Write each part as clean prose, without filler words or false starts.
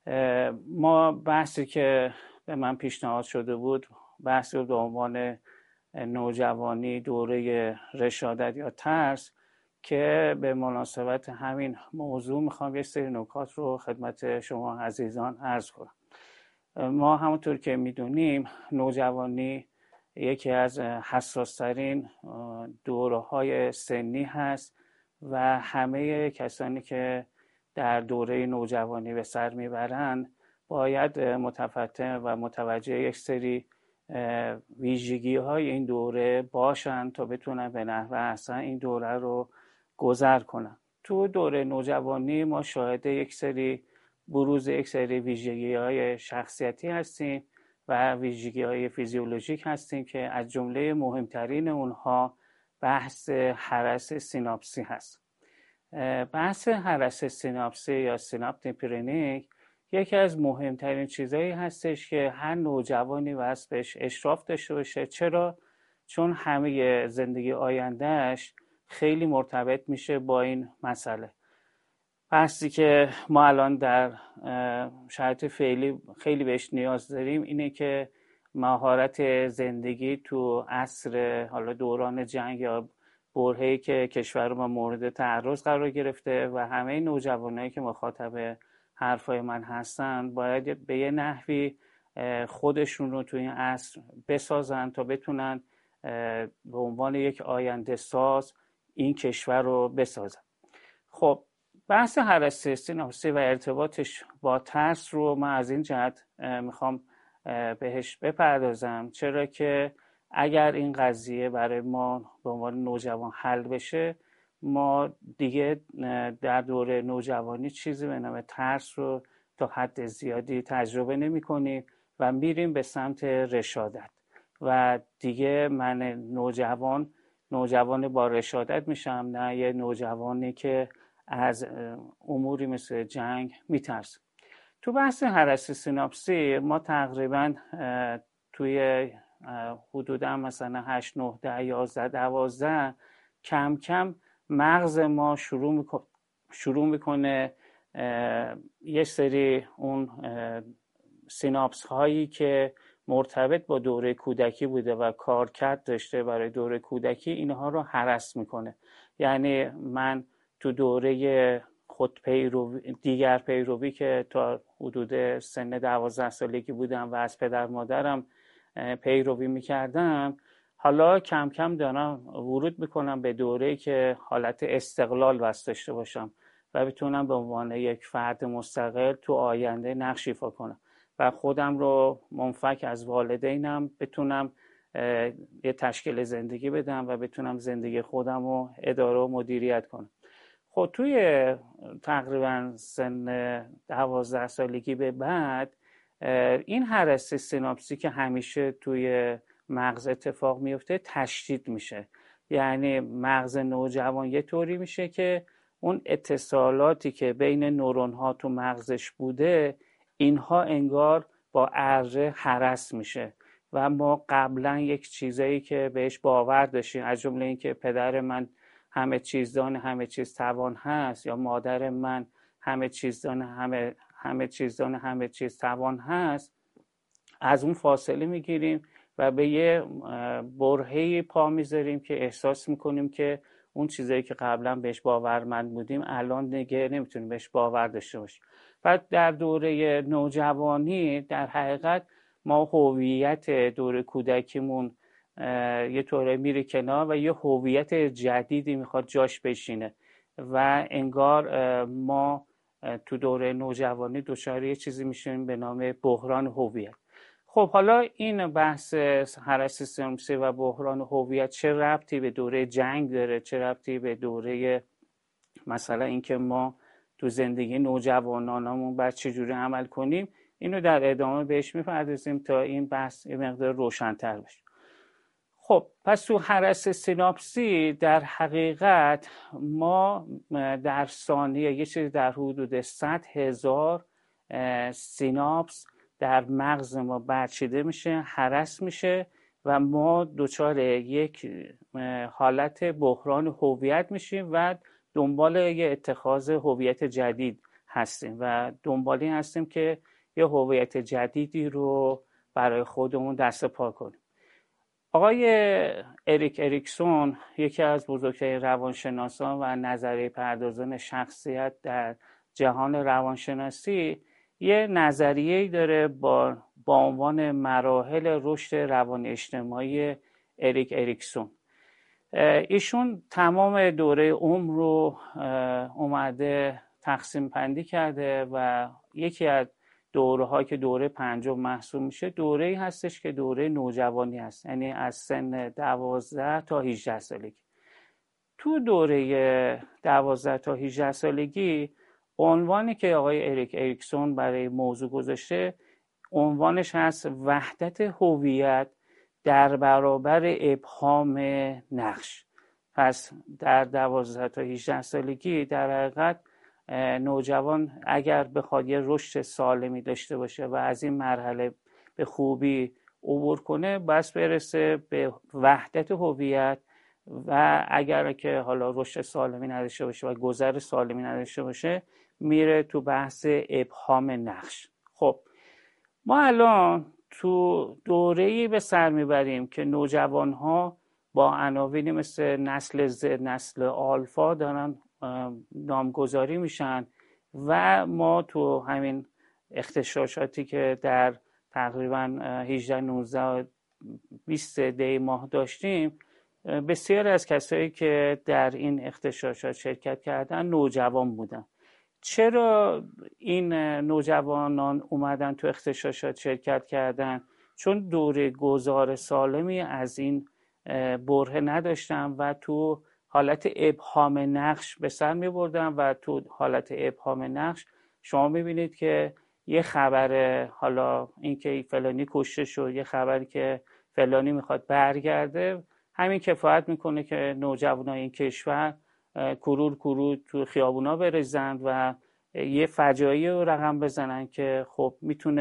ما بحثی که به من پیشنهاد شده بود بحثی به عنوان نوجوانی دوره رشادت یا ترس که به مناسبت همین موضوع میخوام یه سری نکات رو خدمت شما عزیزان عرض کنم. ما همونطور که میدونیم نوجوانی یکی از حساس‌ترین دوره‌های سنی هست و همه کسانی که در دوره نوجوانی به سر میبرند باید متفتن و متوجه یک سری ویژگی های این دوره باشن تا بتونن به نحو احسن این دوره رو گذر کنن. تو دوره نوجوانی ما شاهد بروز یک سری ویژگی های شخصیتی هستیم و ویژگی های فیزیولوژیک هستیم که از جمله مهمترین اونها بحث هرس سیناپسی هست. بحث هرس سیناپسی یا سیناپتوپرینیک یکی از مهمترین چیزایی هستش که هر نوجوانی واسه بهش اشراف داشته باشه. چرا؟ چون همه زندگی آیندهش خیلی مرتبط میشه با این مسئله. بحثی که ما الان در شرایط فعلی خیلی بهش نیاز داریم اینه که مهارت زندگی تو عصر حالا دوران جنگ یا برهه‌ای که کشور ما مورد تعرض قرار گرفته و همه نوجوانایی که مخاطب حرفای من هستن باید به یه نحوی خودشون رو تو این عصر بسازن تا بتونن به عنوان یک آینده ساز این کشور رو بسازن. خب بحث هرس سیناپسی و ارتباطش با ترس رو من از این جهت میخوام بهش بپردازم، چرا که اگر این قضیه برای ما به عنوان نوجوان حل بشه ما دیگه در دوره نوجوانی چیزی به نام ترس رو تا حد زیادی تجربه نمی کنیم و میریم به سمت رشادت و دیگه من نوجوان با رشادت میشم، نه یه نوجوانی که از اموری مثل جنگ میترسه. تو بحث هرس سیناپسی ما تقریبا توی حدودا مثلا 8 9 10 11 12 کم کم مغز ما شروع میکنه یه سری اون سیناپس هایی که مرتبط با دوره کودکی بوده و کارکرد داشته برای دوره کودکی اینها رو هرس میکنه. یعنی من تو دوره دیگر پیروی که تا حدود سن 12 سالگی بودم و از پدر مادرم پیروی میکردم، حالا کم کم دارم ورود میکنم به دوره‌ای که حالت استقلال واسه داشته باشم و بتونم به عنوان یک فرد مستقل تو آینده نقش ایفا کنم و خودم رو منفک از والدینم بتونم یه تشکیل زندگی بدم و بتونم زندگی خودم رو اداره و مدیریت کنم. خب توی تقریبا سن 12 سالگی به بعد این هرس سیناپسی که همیشه توی مغز اتفاق میفته تشدید میشه. یعنی مغز نوجوان یه طوری میشه که اون اتصالاتی که بین نورون ها تو مغزش بوده اینها انگار با اره هرس میشه و ما قبلا یک چیزایی که بهش باور داشتیم، از جمله این که پدر من همه چیز دان همه چیز توان هست یا مادر من همه چیز دان همه چیز توان هست، از اون فاصله میگیریم و به یه برهه‌ای پا میذاریم که احساس میکنیم که اون چیزایی که قبلا بهش باورمند بودیم الان دیگه نمیتونیم بهش باور داشته باشیم. و در دوره نوجوانی در حقیقت ما هویت دوره کودکیمون یه طوره میره کنار و یه هویت جدیدی میخواد جاش بشینه و انگار ما تو دوره نوجوانی دچار یه چیزی میشیم به نام بحران هویت. خب حالا این بحث هرس سیناپسی و بحران هویت چه ربطی به دوره جنگ داره؟ چه ربطی به دوره مثلا اینکه ما تو زندگی نوجوانانمون باید چجوری عمل کنیم؟ اینو در ادامه بهش میپردازیم تا این بحث یه مقدار روشن‌تر بشه. خب پس تو هرس سیناپسی در حقیقت ما در ثانیه یه چیزی در حدود 100,000 سیناپس در مغز ما برچیده میشه، هرس میشه و ما دچار یک حالت بحران هویت میشیم و دنبال یه اتخاذ هویت جدید هستیم و دنبال این هستیم که یه هویت جدیدی رو برای خودمون دست پا کنیم. آقای اریک اریکسون یکی از بزرگترین روانشناسان و نظریه پردازان شخصیت در جهان روانشناسی یه نظریه‌ای داره با عنوان مراحل رشد روان اجتماعی اریک اریکسون. ایشون تمام دوره عمر رو اومده تقسیم بندی کرده و یکی از دوره‌ها که دوره 5 محسوب میشه دوره‌ای هستش که دوره نوجوانی هست، یعنی از سن 12 تا 18 سالگی. تو دوره 12 تا 18 سالگی عنوانی که آقای اریک اریکسون برای موضوع گذاشته عنوانش هست وحدت هویت در برابر ابهام نقش. پس در 12 تا 18 سالگی در حقیقت نوجوان اگر بخواد یه رشد سالمی داشته باشه و از این مرحله به خوبی عبور کنه بس برسه به وحدت هویت و اگر که حالا رشد سالمی نداشته باشه و گذر سالمی نداشته باشه میره تو بحث ابهام نقش. خب ما الان تو دوره‌ای به سر میبریم که نوجوان‌ها با عناوینی مثل نسل زد، نسل آلفا دارن نامگذاری میشن و ما تو همین اغتشاشاتی که در تقریبا 18 19 20 دی ماه داشتیم بسیار از کسایی که در این اغتشاشات شرکت کردن نوجوان بودن. چرا این نوجوانان اومدن تو اغتشاشات شرکت کردن؟ چون دوره گذار سالمی از این برهه نداشتن و تو حالت ابهام نقش به سر می بردن و تو حالت ابهام نقش شما می بینید که یه خبر حالا اینکه فلانی کشته شد، یه خبری که فلانی میخواد برگرده، همین کفایت میکنه که نوجوانای این کشور کرور تو خیابونا بریزن و یه فجایعی رو رقم بزنن که خب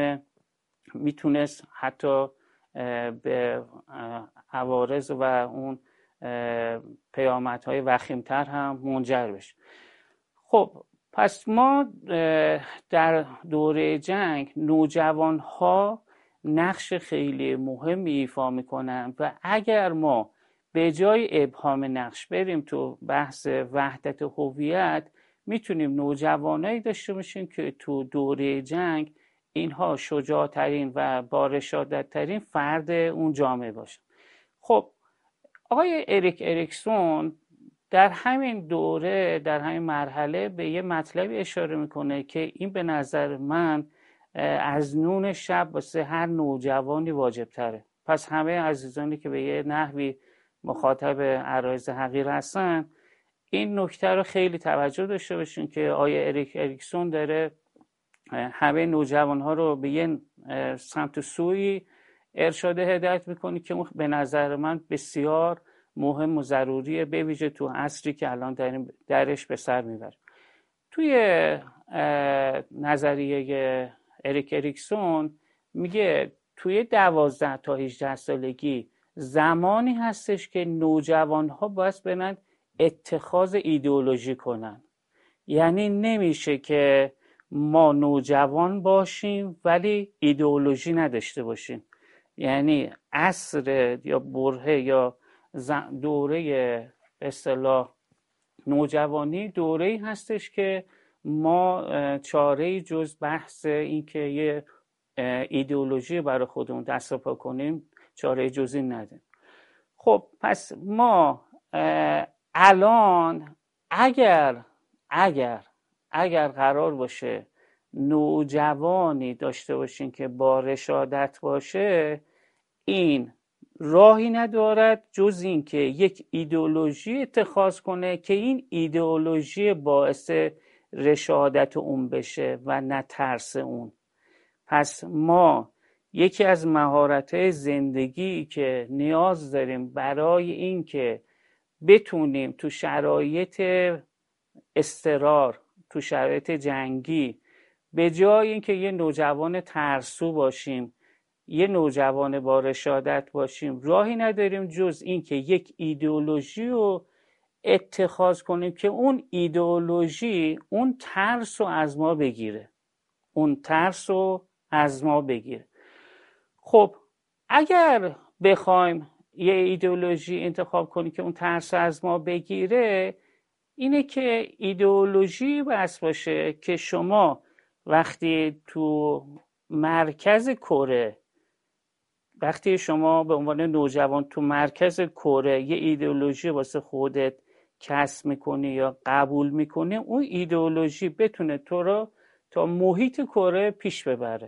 میتونست حتی به عوارض و اون پیامدهای وخیمتر هم منجر بشه. خب پس ما در دوره جنگ نوجوانها نقش خیلی مهمی ایفا میکنن و اگر ما به جای ابهام نقش بریم تو بحث وحدت هویت میتونیم نوجوانایی داشته باشیم که تو دوره جنگ اینها شجاعترین و با رشادت ترین فرد اون جامعه باشن. خب آقای اریک اریکسون در همین دوره در همین مرحله به یه مطلبی اشاره میکنه که این به نظر من از نون شب واسه هر نوجوانی واجب تره. پس همه عزیزانی که به یه نحوی مخاطب عرایض حقیر هستن این نکته رو خیلی توجه داشته باشین که آقای اریک اریکسون داره همه نوجوانها رو به یه سمت سوی ارشاد هدایت میکنه که به نظر من بسیار مهم و ضروریه، به ویژه تو عصری که الان درش به سر میبریم. توی نظریه اریک اریکسون میگه توی 12 تا 18 سالگی زمانی هستش که نوجوانها باید برن اتخاذ ایدئولوژی کنن. یعنی نمیشه که ما نوجوان باشیم ولی ایدئولوژی نداشته باشیم. یعنی عصر یا برهه یا دوره اصطلاح نوجوانی دوره‌ای هستش که ما چاره‌ای جز بحث این که یه ایدئولوژی برای خودمون دست پا کنیم چاره جز این نداریم. خب پس ما الان اگر قرار باشه نوجوانی داشته باشین که با رشادت باشه، این راهی ندارد جز این که یک ایدئولوژی اتخاذ کنه که این ایدئولوژی باعث رشادت اون بشه و نه ترس اون. پس ما یکی از مهارت‌های زندگی که نیاز داریم برای این که بتونیم تو شرایط اضطرار، تو شرایط جنگی، به جای اینکه یه نوجوان ترسو باشیم، یه نوجوان با رشادت باشیم، راهی نداریم جز این که یک ایدئولوژی رو اتخاذ کنیم که اون ایدئولوژی اون ترس رو از ما بگیره، اون ترس رو از ما بگیره. خب اگر بخوایم یه ایدئولوژی انتخاب کنیم که اون ترس از ما بگیره، اینه که ایدئولوژی بس باشه که شما وقتی تو مرکز کره، وقتی شما به عنوان نوجوان تو مرکز کره یه ایدئولوژی واسه خودت کسب میکنی یا قبول میکنی، اون ایدئولوژی بتونه تو رو تا محیط کره پیش ببره.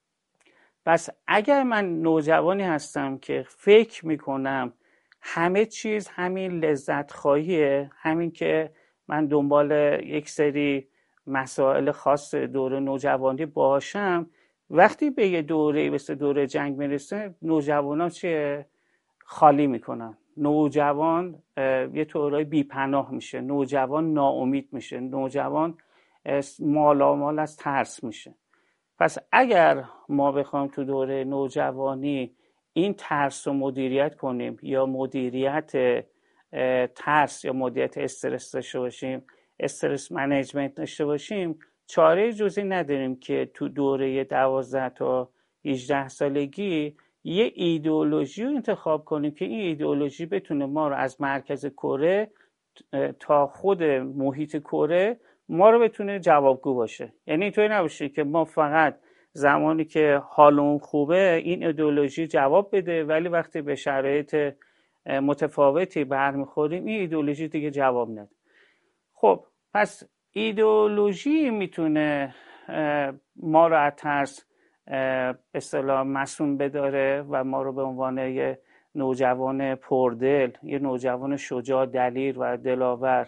پس اگر من نوجوانی هستم که فکر میکنم همه چیز همین لذت خواهیه، همین که من دنبال یک سری مسائل خاص دوره نوجوانی باشم، وقتی به یه دوره مثل دوره جنگ میرسه نوجوان ها چیه؟ خالی میکنن. نوجوان یه طورای بیپناه میشه، نوجوان ناامید میشه، نوجوان مالامال از ترس میشه. پس اگر ما بخوایم تو دوره نوجوانی این ترس رو مدیریت کنیم یا مدیریت ترس یا مدیریت استرس داشته باشیم، استرس منیجمنت داشته باشیم، چاره جزی نداریم که تو دوره 12 تا 18 سالگی یه ایدئولوژی رو انتخاب کنیم که این ایدئولوژی بتونه ما رو از مرکز کره تا خود محیط کره ما رو بتونه جوابگو باشه. یعنی اینطوری نباشه که ما فقط زمانی که حالمون خوبه این ایدئولوژی جواب بده، ولی وقتی به شرایط متفاوتی برمیخوریم این ایدئولوژی دیگه جواب نده. خب پس ایدئولوژی میتونه ما رو از ترس به اصطلاح مسئول بداره و ما رو به عنوان یه نوجوان پردل، یه نوجوان شجاع، دلیر و دلاور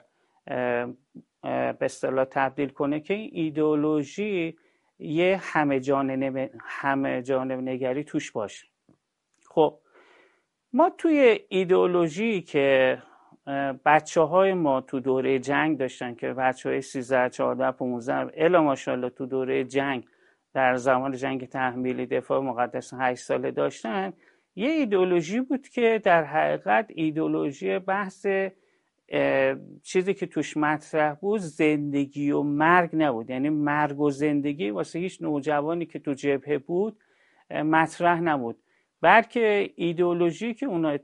به اصطلاح تبدیل کنه که این ایدئولوژی یه همه جانب نگری توش باشه. خب ما توی ایدئولوژی که بچه های ما تو دوره جنگ داشتن که بچه های 13 14 15 الا ماشاءالله تو دوره جنگ در زمان جنگ تحمیلی دفاع مقدس 8 ساله داشتن، یه ایدئولوژی بود که در حقیقت ایدئولوژی بحث چیزی که توش مطرح بود زندگی و مرگ نبود. یعنی مرگ و زندگی واسه هیچ نوجوانی که تو جبهه بود مطرح نبود، بلکه ایدئولوژی که اونا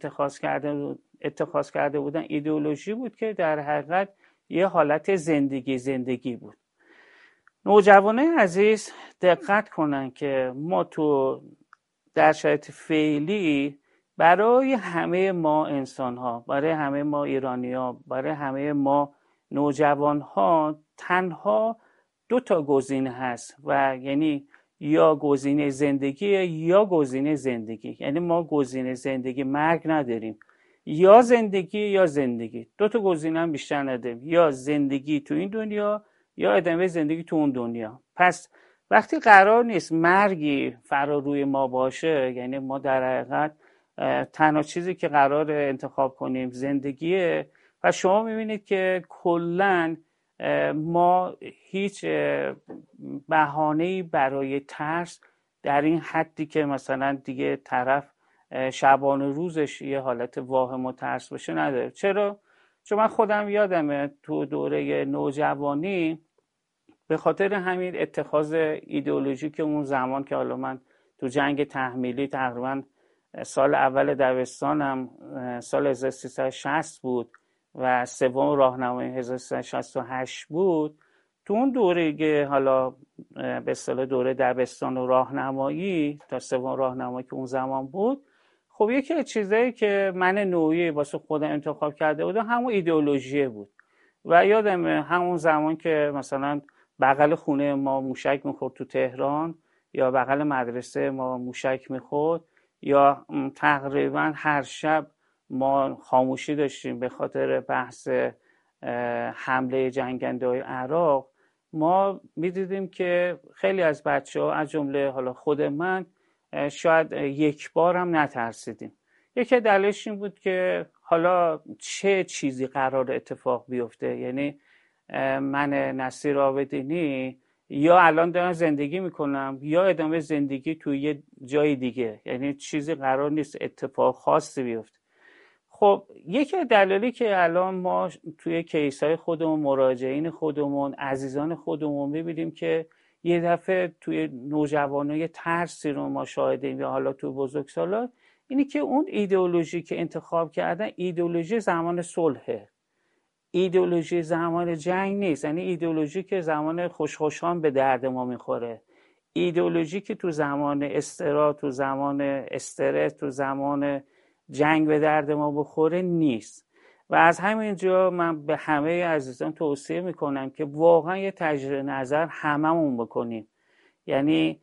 اتخاذ کرده بودن ایدئولوژی بود که در حقیقت یه حالت زندگی بود. نوجوانان عزیز دقت کنن که ما تو در شرایط فعلی برای همه ما انسان ها، برای همه ما ایرانی ها، برای همه ما نوجوان ها تنها 2 تا گزینه هست و یعنی یا گزینه زندگی یا گزینه زندگی. یعنی ما گزینه زندگی مرگ نداریم، یا زندگی یا زندگی. 2 تا گزینه هم بیشتر نداریم، یا زندگی تو این دنیا یا ادامه زندگی تو اون دنیا. پس وقتی قرار نیست مرگی فرا روی ما باشه، یعنی ما در حقیقت تنها چیزی که قرار انتخاب کنیم زندگیه و شما میبینید که کلاً ما هیچ بهانه‌ای برای ترس در این حدی که مثلا دیگه طرف شبانه روزش یه حالت واهم و ترس باشه نداره. چرا؟ چون من خودم یادمه تو دوره نوجوانی به خاطر همین اتخاذ ایدئولوژی که اون زمان که حالا من تو جنگ تحمیلی تقریبا سال اول دبستانم سال 1360 بود و سوم راهنمایی 1368 بود، تو اون دوره که حالا به اصطلاح دوره دبستان و راهنمایی تا سوم راهنمایی که اون زمان بود، خب یکی از چیزایی که من نوعی واسه خودم انتخاب کرده بودم همون ایدئولوژی بود. و یادم همون زمان که مثلا بغل خونه ما موشک میخورد تو تهران یا بغل مدرسه ما موشک میخورد یا تقریبا هر شب ما خاموشی داشتیم به خاطر بحث حمله جنگنده‌های عراق، ما میدیدیم که خیلی از بچه‌ها از جمله حالا خود من شاید یک بار هم نترسیدیم. یکی دلیلش این بود که حالا چه چیزی قرار اتفاق بیفته. یعنی من نصیر آبدینی یا الان دارم زندگی میکنم یا ادامه زندگی توی یه جای دیگه، یعنی چیزی قرار نیست اتفاق خاصی بیفته. خب یکی دلیلی که الان ما توی کیس‌های خودمون، مراجعین خودمون، عزیزان خودمون می‌بینیم که یه دفعه توی نوجوانای ترسی رو ما شاهدیم یا حالا توی بزرگسالا، اینی که اون ایدئولوژی که انتخاب کردن ایدئولوژی زمان صلحه، ایدئولوژی زمان جنگ نیست. یعنی ایدئولوژی که زمان خوشخوشان به درد ما میخوره، ایدئولوژی که تو زمان استرا، تو زمان استرس، تو زمان جنگ به درد ما بخوره نیست. و از همینجا من به همه عزیزان توصیه میکنم که واقعا یه تجدید نظر هممون بکنیم. یعنی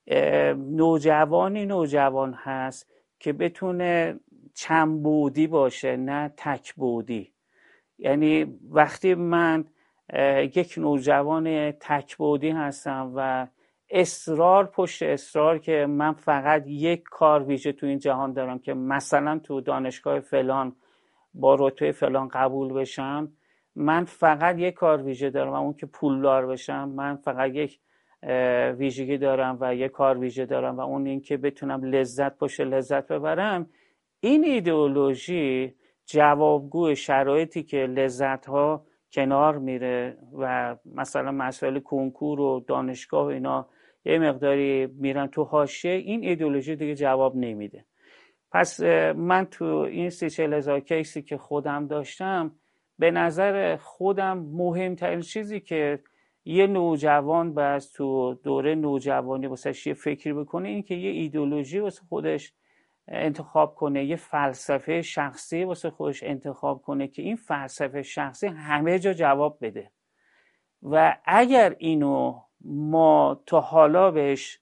نوجوان هست که بتونه چند بعدی باشه، نه تک بعدی. یعنی وقتی من یک نوجوان تک بعدی هستم و اصرار پشت اصرار که من فقط یک کار ویژه تو این جهان دارم که مثلا تو دانشگاه فلان با رتبه فلان قبول بشم، من فقط یک کار ویژه دارم و اون که پولدار بشم، من فقط یک ویژگی دارم و یک کار ویژه دارم و اون این که بتونم لذت ببرم. این ایدئولوژی جوابگوی شرایطی که لذت‌ها کنار میره و مثلا مسائل کنکور و دانشگاه و اینا یه مقداری میرن تو حاشیه، این ایدئولوژی دیگه جواب نمیده. پس من تو این 30,000 کیسی که خودم داشتم، به نظر خودم مهمترین چیزی که یه نوجوان باید تو دوره نوجوانی واسه یه فکری بکنه این که یه ایدئولوژی واسه خودش انتخاب کنه، یه فلسفه شخصی واسه خودش انتخاب کنه که این فلسفه شخصی همه جا جواب بده. و اگر اینو ما تا حالا بهش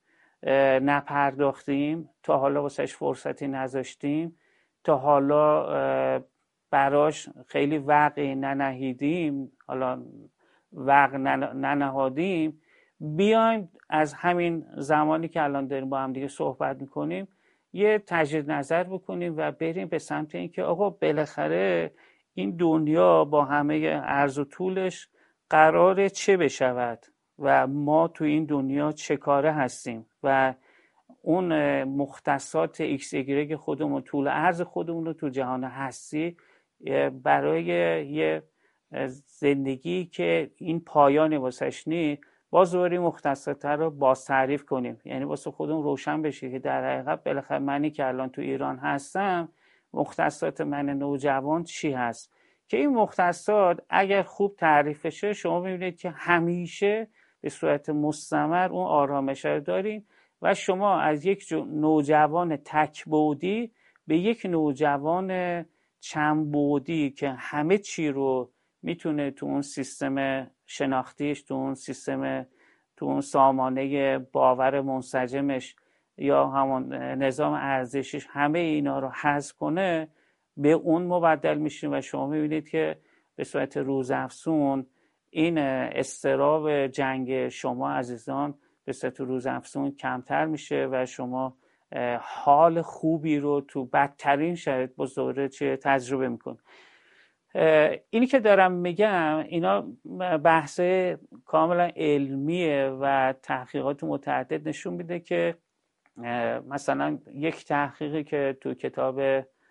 نپرداختیم، تا حالا واسهش فرصتی نذاشتیم، تا حالا براش خیلی وقعی ننهیدیم، حالا وقع ننهادیم، بیایم از همین زمانی که الان داریم با هم دیگه صحبت میکنیم یه تجدید نظر بکنیم و بریم به سمت اینکه آقا بالاخره این دنیا با همه عرض و طولش قراره چه بشود و ما تو این دنیا چه کاره هستیم و اون مختصات ایکس ایگرگ خودمون، طول عرض خودمون رو تو جهان هستی برای یه زندگی که این پایانی واسش نیست، باز دوباره مختصات رو باز تعریف کنیم. یعنی واسه خودمون روشن بشه که در حقیقت بالاخره منی که الان تو ایران هستم، مختصات من نوجوان چی هست که این مختصات اگر خوب تعریف بشه شما میبینید که همیشه به صورت مستمر اون آرامش رو دارین و شما از یک نوجوان تک بعدی به یک نوجوان چند بعدی که همه چی رو میتونه تو اون سیستم شناختیش، تو اون سیستم، تو اون سامانه باور منسجمش یا همون نظام ارزشیش همه اینا رو حذف کنه، به اون مبدل میشیم و شما میبینید که به صورت روزافزون این اضطراب جنگ شما عزیزان به صورت روزافزون کمتر میشه و شما حال خوبی رو تو بدترین شرایط با دوره تجربه میکن. اینی که دارم میگم اینا بحث کاملا علمیه و تحقیقات متعدد نشون میده که مثلا یک تحقیقی که تو کتاب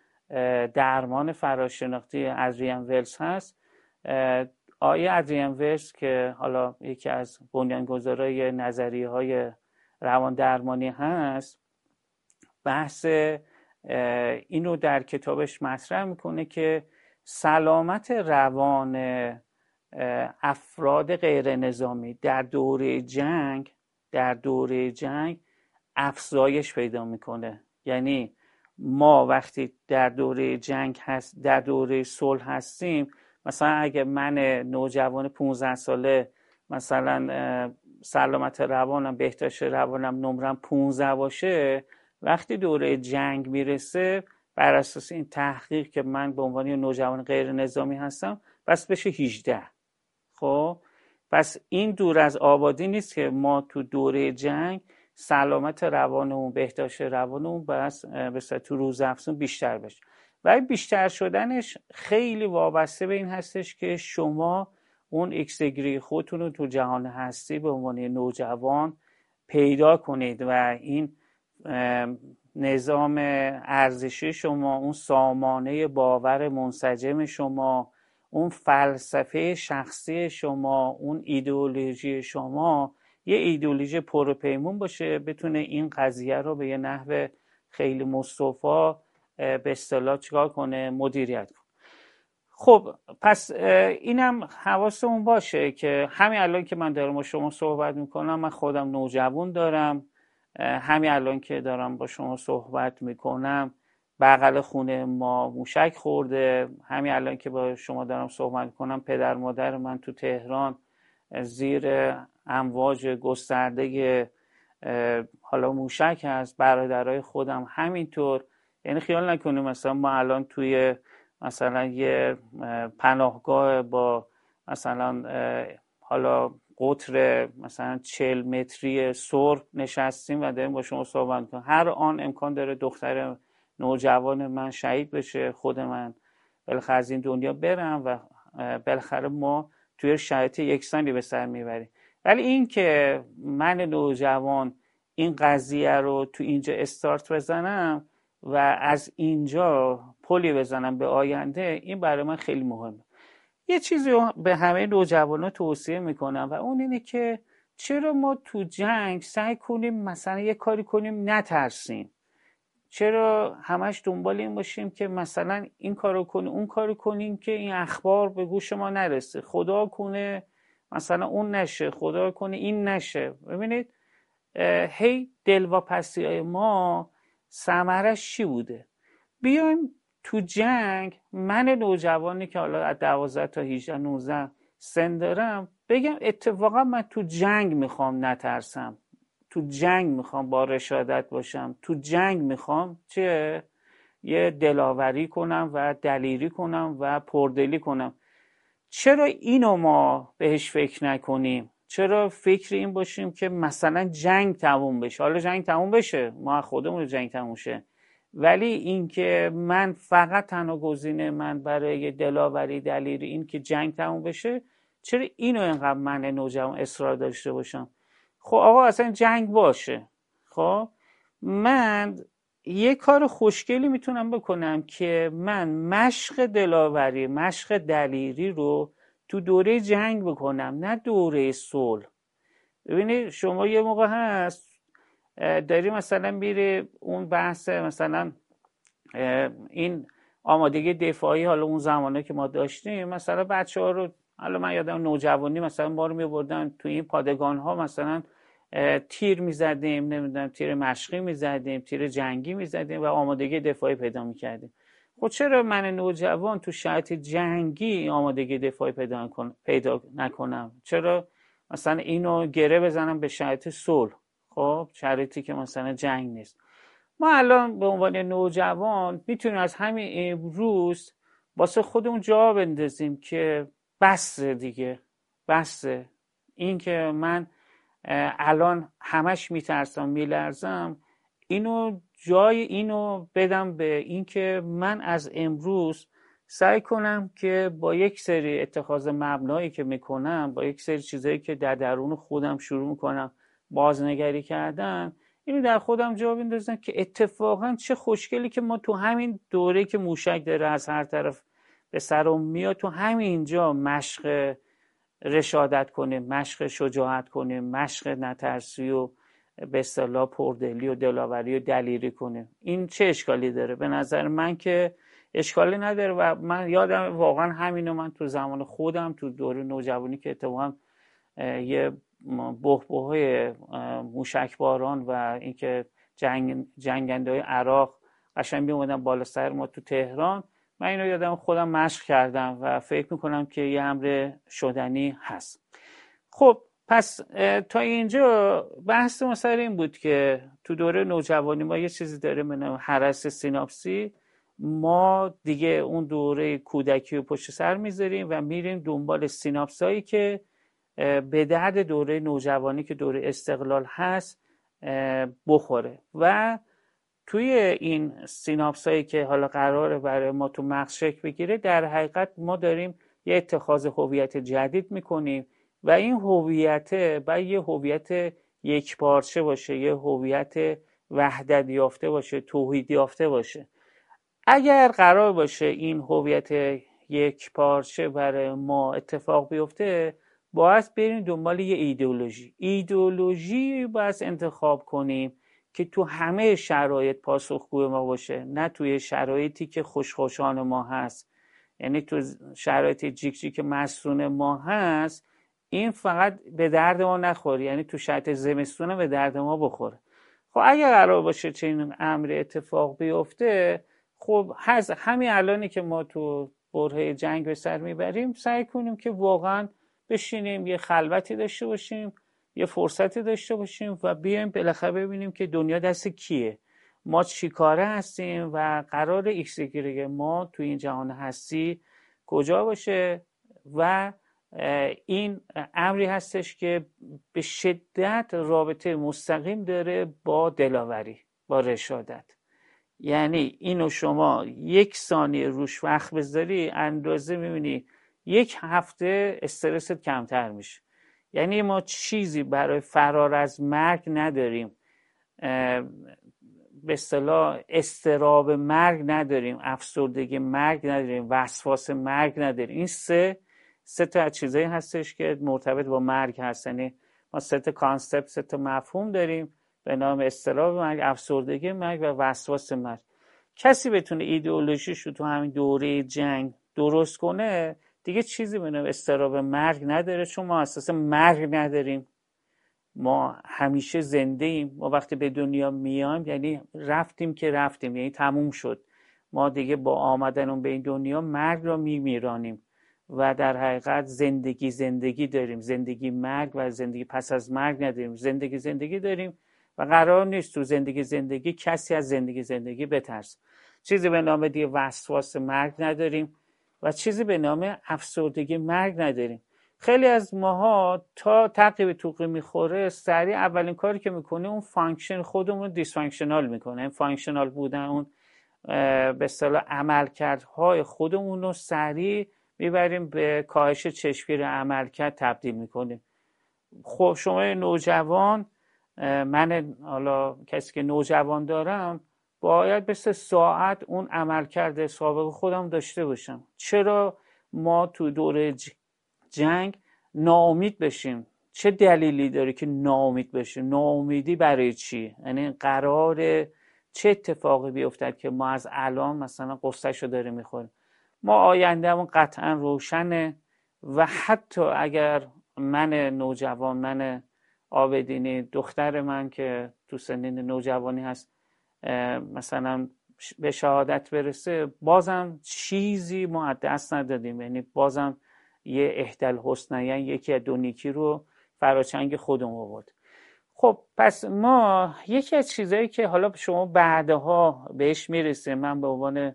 درمان فراشناختی ادریان ولز هست، آقای ادریان ولز که حالا یکی از بنیانگذارای نظریه‌های روان درمانی هست، بحث اینو در کتابش مطرح میکنه که سلامت روان افراد غیر نظامی در دوره جنگ افزایش پیدا میکنه. یعنی ما وقتی در دوره جنگ هست، در دوره صلح هستیم، مثلا اگه من نوجوان 15 ساله مثلا سلامت روانم، بهداشت روانم نمرم 15 باشه، وقتی دوره جنگ میرسه بر اساس این تحقیق که من به عنوان نوجوان غیر نظامی هستم بس بشه 18. خب پس این دور از آبادی نیست که ما تو دوره جنگ سلامت روانمون، بهداشت روانمون بس به صورت روزافزون بیشتر بشه و بیشتر شدنش خیلی وابسته به این هستش که شما اون ایکس دیگری خودتون رو تو جهان هستی به عنوان نوجوان پیدا کنید و این نظام ارزشی شما، اون سامانه باور منسجم شما، اون فلسفه شخصی شما، اون ایدئولوژی شما یه ایدئولوژی پروپیمون باشه، بتونه این قضیه رو به یه نحو خیلی مصطفی به اصطلاح چیکار کنه، مدیریت کنه. خب پس اینم حواسمون باشه که همین الان که من دارم با شما صحبت میکنم، من خودم نوجوان دارم، همین الان که دارم با شما صحبت میکنم بغل خونه ما موشک خورده، همین الان که با شما دارم صحبت میکنم پدر مادر من تو تهران زیر امواج گسترده حالا موشک هست، برادرای خودم همینطور. یعنی خیال نکنیم مثلا ما الان توی مثلا یه پناهگاه با مثلا حالا قطر مثلا 40 متری سر نشستیم و داریم با شما صحبت میکنیم. هر آن امکان داره دختر نوجوان من شهید بشه، خود من بالاخره از این دنیا برم و بالاخره ما توی شرایط یکسانی به سر میبریم. ولی این که من نوجوان این قضیه رو تو اینجا استارت بزنم و از اینجا پلی بزنم به آینده، این برای من خیلی مهمه. یه چیزی رو به همه نوجوانان توصیه میکنم و اون اینه که چرا ما تو جنگ سعی کنیم مثلا یه کاری کنیم نترسیم؟ چرا همش دنبال این باشیم که مثلا این کارو کنیم اون کارو کنیم که این اخبار به گوش ما نرسه، خدا کنه مثلا اون نشه، خدا کنه این نشه. ببینید هی دلواپسی‌های ما ثمرش چی بوده؟ بیایم تو جنگ، من نوجوانی که حالا از 12 تا 18 19 سن دارم بگم اتفاقا من تو جنگ میخوام نترسم، تو جنگ میخوام با رشادت باشم، تو جنگ میخوام چه یه دلاوری کنم و دلیری کنم و پردلی کنم. چرا اینو ما بهش فکر نکنیم؟ چرا فکر این باشیم که مثلا جنگ تموم بشه؟ حالا جنگ تموم بشه، ما خودمون جنگ تموم شه، ولی این که من فقط تنها گزینه من برای دلاوری دلیری این که جنگ تموم بشه، چرا اینو اینقدر من نوجوان اصرار داشته باشم؟ خب آقا اصلا جنگ باشه، خب من یه کار خوشگلی میتونم بکنم که من مشق دلاوری، مشق دلیری رو تو دوره جنگ بکنم، نه دوره صلح. ببینید شما یه موقع هست داری مثلا میری اون بحث مثلا این آمادگی دفاعی، حالا اون زمانه که ما داشتیم مثلا بچه ها رو، حالا من یادم نوجوانی مثلا ما رو میبردن تو این پادگان ها مثلا تیر میزدیم، نمیدونم تیر مشقی میزدیم، تیر جنگی میزدیم و آمادگی دفاعی پیدا میکردیم. خب چرا من نوجوان تو شرایط جنگی آمادگی دفاعی پیدا نکنم؟ چرا مثلا اینو گره بزنم به شرایط صلح؟ خب شرایطی که مثلا جنگ نیست. ما الان به عنوان نوجوان میتونیم از همین امروز واسه خودمون جا بندازیم که بسه دیگه، بسه. این که من الان همش میترسم میلرزم، اینو بدم به این که من از امروز سعی کنم که با یک سری اتخاذ مبنایی که میکنم، با یک سری چیزایی که در درون خودم شروع میکنم بازنگری کردن، اینو در خودم جا بندازم که اتفاقا چه خوشگلی که ما تو همین دوره که موشک داره از هر طرف به سرم میاد، تو همینجا مشق رشادت کنیم، مشق شجاعت کنیم، مشق نترسی و به اصطلاح پردلی و دلاوری و دلیری کنیم. این چه اشکالی داره؟ به نظر من که اشکالی نداره و من یادم واقعا همینو من تو زمان خودم تو دوره نوجوانی که اتفاقا یه بحبوحه موشکباران و اینکه جنگنده‌های عراق قشنگ میومدن بالا سر ما تو تهران، من اینو یادم خودم مشق کردم و فکر میکنم که یه امر شدنی هست. خب پس تا اینجا بحث ما سر این بود که تو دوره نوجوانی ما یه چیزی داره به نام هرس سیناپسی. ما دیگه اون دوره کودکی رو پشت سر میذاریم و میریم دنبال سیناپسایی که به درد دوره نوجوانی که دوره استقلال هست بخوره. و توی این سیناپسایی که حالا قراره برای ما تو مغز شکل بگیره، در حقیقت ما داریم یه اتخاذ هویت جدید میکنیم و این هویت باید یه هویت یک پارچه باشه، یه هویت وحدت یافته باشه، توحید یافته باشه. اگر قرار باشه این هویت یک پارچه برای ما اتفاق بیفته، باید بریم دنبال یه ایدئولوژی باید انتخاب کنیم که تو همه شرایط پاسخگوی ما باشه، نه توی شرایطی که خوشخوشان ما هست. یعنی تو شرایط جیک مسئول ما هست، این فقط به درد ما نخوره، یعنی تو شرایط زمستون به درد ما بخوره. خب اگر قرار باشه چنین امری اتفاق بیفته، خب همین الانی که ما تو برهه جنگ به سر میبریم، سعی کنیم که واقعا بشینیم یه خلوتی داشته باشیم، یه فرصتی داشته باشیم و بیایم بالاخره ببینیم که دنیا دست کیه، ما چی کاره هستیم و قرار ایکس ما تو این جهان هستی کجا باشه. و این امری هستش که به شدت رابطه مستقیم داره با دلاوری، با رشادت. یعنی اینو شما 1 ثانیه روش وقت بذاری، اندازه میبینی 1 هفته استرست کمتر میشه. یعنی ما چیزی برای فرار از مرگ نداریم، به اصطلاح اضطراب مرگ نداریم، افسردگی مرگ نداریم، وسواس مرگ نداریم. این سه تا از چیزایی هستش که مرتبط با مرگ هست. یعنی ما 3 تا کانسپت، 3 تا مفهوم داریم به نام اضطراب مرگ، افسردگی مرگ و وسواس مرگ. کسی بتونه ایدئولوژیش رو تو همین دوره جنگ درست کنه، دیگه چیزی به نام اضطراب مرگ نداره، چون ما اساسا مرگ نداریم. ما همیشه زنده ایم. ما وقتی به دنیا میایم یعنی رفتیم که رفتیم، یعنی تموم شد. ما دیگه با آمدن به این دنیا مرگ را میمیرانیم و در حقیقت زندگی داریم. زندگی مرگ و زندگی پس از مرگ نداریم. زندگی داریم و قرار نیست تو زندگی کسی از زندگی بترس. چیزی به نام دیگه وسواس مرگ نداریم و چیزی به نام افسردگی مرگ نداریم. خیلی از ماها تا تعقیب توقی میخوره، سریع اولین کاری که میکنه اون فانکشن خودمون دیسفانکشنال میکنه. این فانکشنال بودن، اون به اصطلاح عملکردهای خودمون رو سریع میبریم به کاهش چشمگیر عملکرد تبدیل میکنیم. خب شما نوجوان، من حالا کسی که نوجوان دارم، باید به 3 ساعت اون عملکرد سابق خودم داشته باشم. چرا ما تو دوره جنگ ناامید بشیم؟ چه دلیلی داره که ناامید بشیم؟ ناامیدی برای چی؟ یعنی قراره چه اتفاقی بیفتد که ما از الان مثلا قصه‌شو داریم میخوریم؟ ما آیندهمون قطعا روشنه و حتی اگر من نوجوان، من عابدینی، دختر من که تو سنین نوجوانی هست مثلا به شهادت برسه، بازم چیزی ما از دست ندادیم. یعنی بازم یه احدی الحسنیین، یکی از 2 نیکی رو فراچنگ خودمون آورد. خب پس ما یکی از چیزایی که حالا شما بعدها بهش میرسه، من به عنوان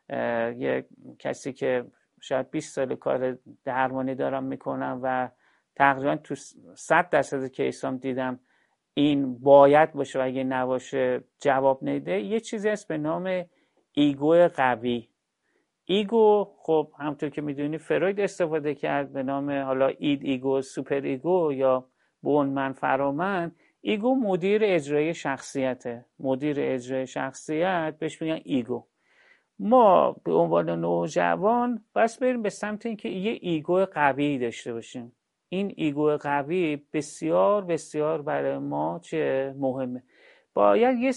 یک کسی که شاید 20 سال کار درمانی دارم میکنم و تقریبا تو 100% کیسام دیدم این باید باشه و اگه نباشه جواب نده، یه چیزی هست به نام ایگو قوی. ایگو، خب همونطور که میدونی فروید استفاده کرد به نام حالا ایگو، سوپر ایگو یا بونمن، فرامن. ایگو مدیر اجرایی شخصیته. مدیر اجرایی شخصیت بهش میگن ایگو. ما به عنوان نوجوان بس بریم به سمت اینکه یه ایگو قوی داشته باشیم. این ایگو قوی بسیار بسیار برای ما چه مهمه. باید یه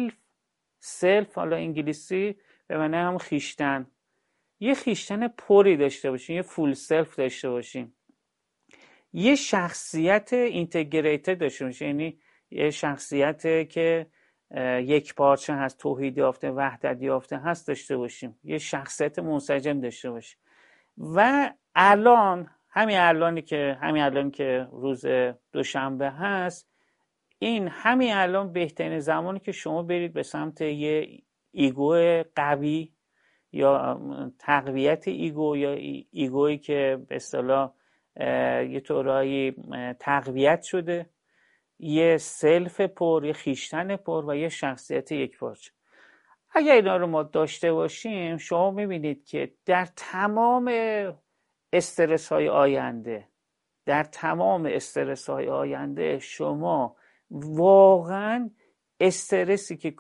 سلف حالا انگلیسی به معنی هم خیشتن، یه خیشتن پری داشته باشیم، یه فول سلف داشته باشیم، یه شخصیت اینتگریتد داشته باشیم، یعنی یه شخصیت که یک پارچه هست، توحید یافته، وحدت یافته هست داشته باشیم، یه شخصیت منسجم داشته باشیم. و همین الانی که روز دوشنبه هست، این همین الان بهترین زمانی که شما برید به سمت یه ایگو قوی یا تقویت ایگو، یا ایگویی که به اصطلاح یه طورایی تقویت شده، یه سلف پر، یه خیشتن پر و یه شخصیت یک پارچه. اگر اینا رو ما داشته باشیم، شما میبینید که در تمام استرس های آینده شما واقعا استرسی که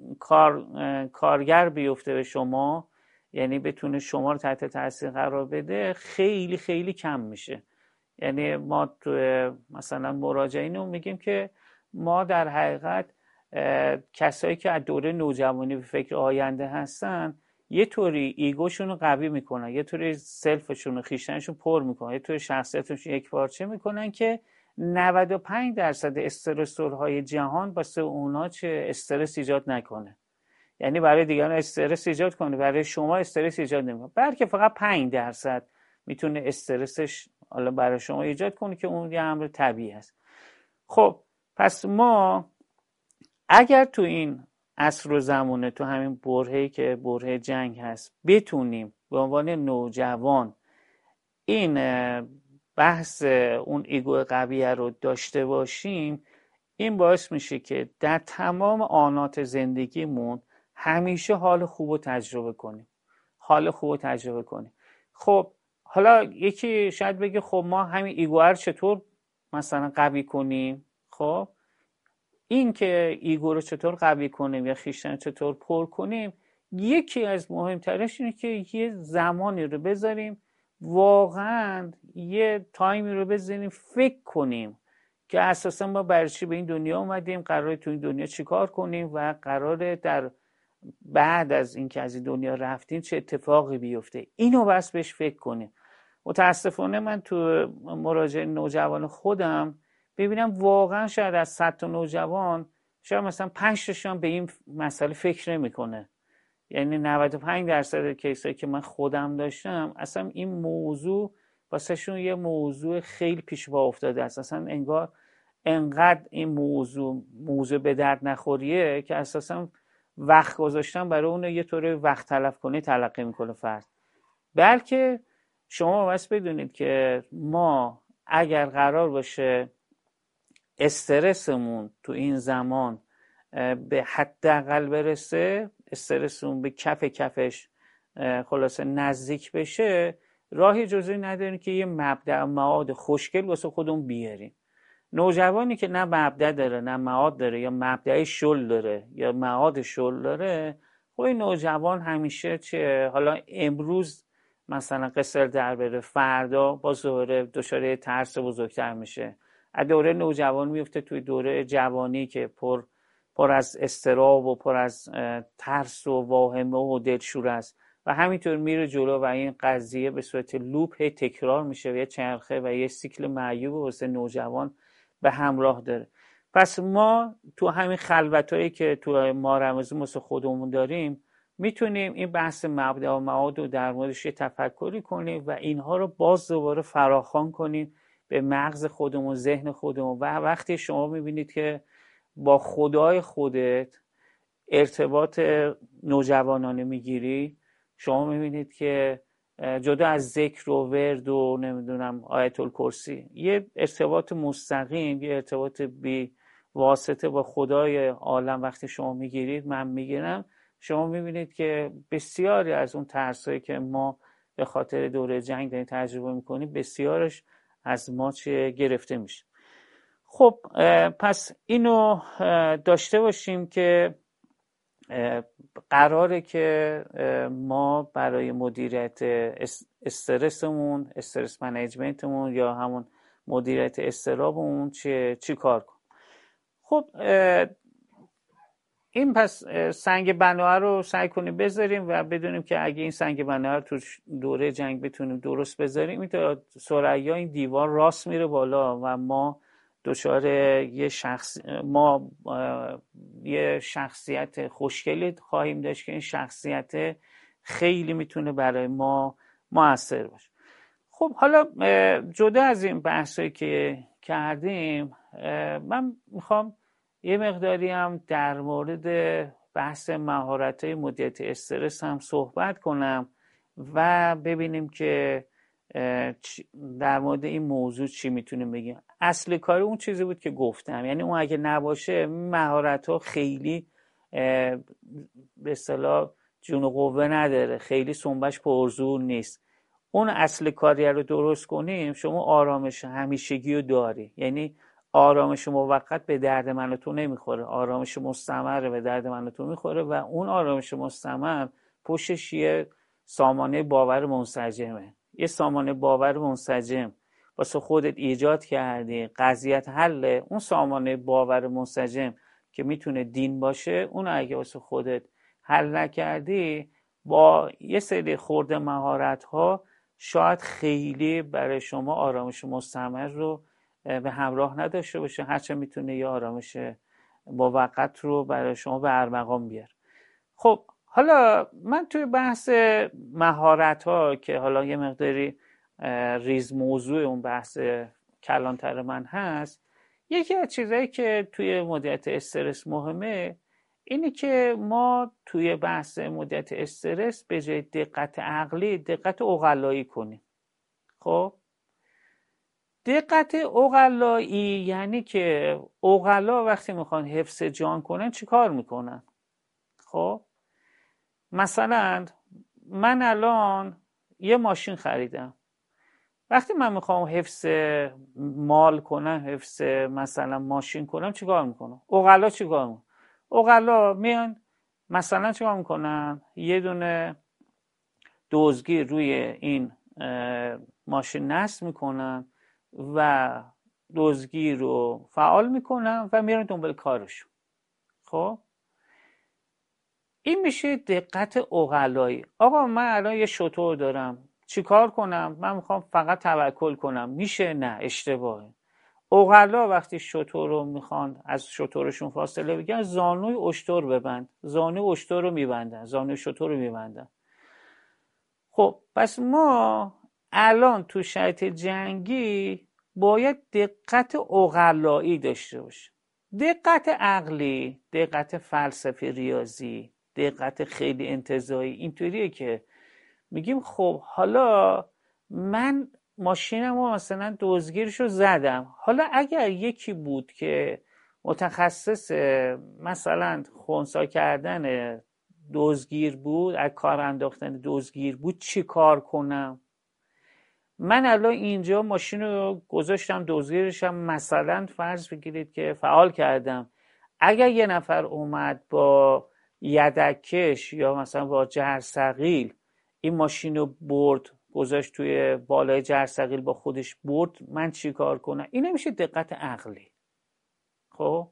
کارگر بیفته به شما، یعنی بتونه شما رو تحت تاثیر قرار بده، خیلی خیلی کم میشه. یعنی ما تو مثلا مراجعینمون میگیم که ما در حقیقت کسایی که از دوره نوجوانی به فکر آینده هستن یه طوری ایگوشون رو قوی میکنن، یه طوری سلفشون رو، خویشتنشون پر میکنن، یه طوری شخصیتشون یک پارچه میکنن که 95% استرسورهای جهان واسه اونا چه استرس ایجاد نکنه. یعنی برای دیگران استرس ایجاد کنه، برای شما استرس ایجاد نمیکنه، بلکه فقط 5% میتونه استرسش حالا برای شما ایجاد کنه که اون یه امر طبیعی است. خب پس ما اگر تو این عصر و زمانه، تو همین برهه‌ای که برهه جنگ هست، بتونیم به عنوان نوجوان این بحث اون ایگو قویه رو داشته باشیم، این باعث میشه که در تمام آنات زندگیمون همیشه حال خوب رو تجربه کنیم. خب حالا یکی شاید بگه خب ما همین ایگو رو چطور مثلا قوی کنیم؟ خب این که ایگو رو چطور قوی کنیم یا خویشتن چطور پر کنیم، یکی از مهمترش اینه که یه زمانی رو بذاریم، واقعا یه تایمی رو بذاریم فکر کنیم که اساسا ما برای چی به این دنیا اومدیم، قراره تو این دنیا چی کار کنیم و قراره در بعد از اینکه از این دنیا رفتیم چه اتفاقی بیفته. اینو بس بهش فکر کنیم. متاسفانه من تو مراجعه نوجوان خودم ببینم واقعا شاید از 100 تا نوجوان شاید مثلا 5 تاشون به این مسئله فکر نمیکنه. یعنی 95% کیسایی که من خودم داشتم اصلا این موضوع واسه شون یه موضوع خیلی پیش پا افتاده است، اصلا انگار انقدر این موضوع به درد نخوریه که اساسا وقت گذاشتن برای اون یه طور وقت تلف کنی تلقی میکنه فرد. بلکه شما بس بدونید که ما اگر قرار باشه استرسمون تو این زمان به حداقل برسه، استرسمون به کفش خلاصه نزدیک بشه، راهی جزی نداریم که یه مبدأ معاد خوشگل واسه خودمون بیاریم. نوجوانی که نه مبدأ داره نه معاد داره، یا مبدأ شل داره یا معاد شل داره، خب این نوجوان همیشه چه حالا امروز مثلا قصر در بره، فردا با ظاهره دچار ترس بزرگتر میشه، از دوره نوجوان میفته توی دوره جوانی که پر از اضطراب و پر از ترس و واهمه و دلشور است و همینطور میره جلو و این قضیه به صورت لوپ هی تکرار میشه و یه چرخه و یه سیکل معیوب واسه نوجوان به همراه داره. پس ما تو همین خلوتایی که تو ما رمضان واسه خودمون داریم میتونیم این بحث مبدا و معاد رو در موردش یه تفکری کنیم و اینها رو باز دوباره فراخوان کنیم به مغز خودمون، ذهن خودمون. و وقتی شما میبینید که با خدای خودت ارتباط نوجوانانه میگیری، شما میبینید که جدا از ذکر و ورد و نمیدونم آیت الکرسی، یه ارتباط مستقیم، یه ارتباط بی واسطه با خدای عالم وقتی شما میگیرید، من میگیرم، شما میبینید که بسیاری از اون ترسایی که ما به خاطر دوره جنگ داریم تجربه میکنیم، بسیارش از ما چه گرفته میشه. خب پس اینو داشته باشیم که قراره که ما برای مدیریت استرسمون، استرس منیجمنتمون یا همون مدیریت اضطرابمون چی کار کنیم. خب این پس سنگ بناها رو سعی کنیم بذاریم و بدونیم که اگه این سنگ بناها رو تو دوره جنگ بتونیم درست بذاریم، این تا ثریا این دیوار راست میره بالا و ما دچار یه شخصیت خوشگلی خواهیم داشت که این شخصیت خیلی میتونه برای ما موثر باشه. خب حالا جدا از این بحثایی که کردیم، من میخوام یه مقداری هم در مورد بحث مهارت‌های مدیریت استرس هم صحبت کنم و ببینیم که در مورد این موضوع چی میتونیم بگیم. اصل کار اون چیزی بود که گفتم، یعنی اون اگه نباشه مهارت‌ها خیلی به اصطلاح جون و قوه نداره، خیلی سنبش پرزور نیست. اون اصل کاری رو درست کنیم، شما آرامش همیشگی رو داری، یعنی آرامش موقت به درد من و تو نمیخوره، آرامش مستمر به درد من و تو میخوره و اون آرامش مستمر پشتش یه سامانه باور منسجمه. یه سامانه باور منسجم واسه خودت ایجاد کردی، قضیت حله. اون سامانه باور منسجم که میتونه دین باشه، اون اگه واسه خودت حل نکردی، با یه سری خورده مهارت ها شاید خیلی برای شما آرامش مستمر رو به همراه نداشته باشه، هرچند میتونه یه آرامش موقت رو برای شما به ارمغان بیاره. خب حالا من توی بحث مهارت ها که حالا یه مقداری ریز موضوع اون بحث کلانتر من هست، یکی از چیزایی که توی مدیریت استرس مهمه اینه که ما توی بحث مدیریت استرس به جای دقت عقلی دقت عقلایی کنیم. خب دقت عقلایی یعنی که عقلا وقتی میخوان حفظ جان کنن چی کار میکنن؟ خب مثلا من الان یه ماشین خریدم، وقتی من میخوام حفظ مال کنم، حفظ مثلا ماشین کنم، چی کار میکنم؟ عقلا چی کار میکنم؟ عقلا میان مثلا چی کار میکنن؟ یه دونه دزدگیر روی این ماشین نصب میکنن و دزدگیر رو فعال میکنن و میرن دنبال کارشون. خب این میشه دقت عقلایی. آقا من الان یه شتر دارم، چی کار کنم؟ من میخوام فقط توکل کنم، میشه؟ نه، اشتباهه. عقلا وقتی شتر رو میخوان از شترشون فاصله بگیرن، زانوی اشتر ببند، زانوی اشتر رو میبندن، زانوی شتر رو میبندن. خب پس ما الان تو شرایط جنگی باید دقت عقلایی داشته باشیم. دقت عقلی، دقت فلسفی ریاضی، دقت خیلی انتزاعی اینطوریه که میگیم خب حالا من ماشینمو مثلا دزدگیرشو زدم، حالا اگر یکی بود که متخصص مثلا خنثی کردن دزدگیر بود، از کار انداختن دزدگیر بود، چی کار کنم؟ من الان اینجا ماشین رو گذاشتم دزدگیرشم، مثلا فرض بگیرید که فعال کردم، اگر یه نفر اومد با یدکش یا مثلا با جرثقیل این ماشین رو برد گذاشت توی بالای جرثقیل با خودش برد، من چی کار کنم؟ این نمیشه دقت عقلی. خب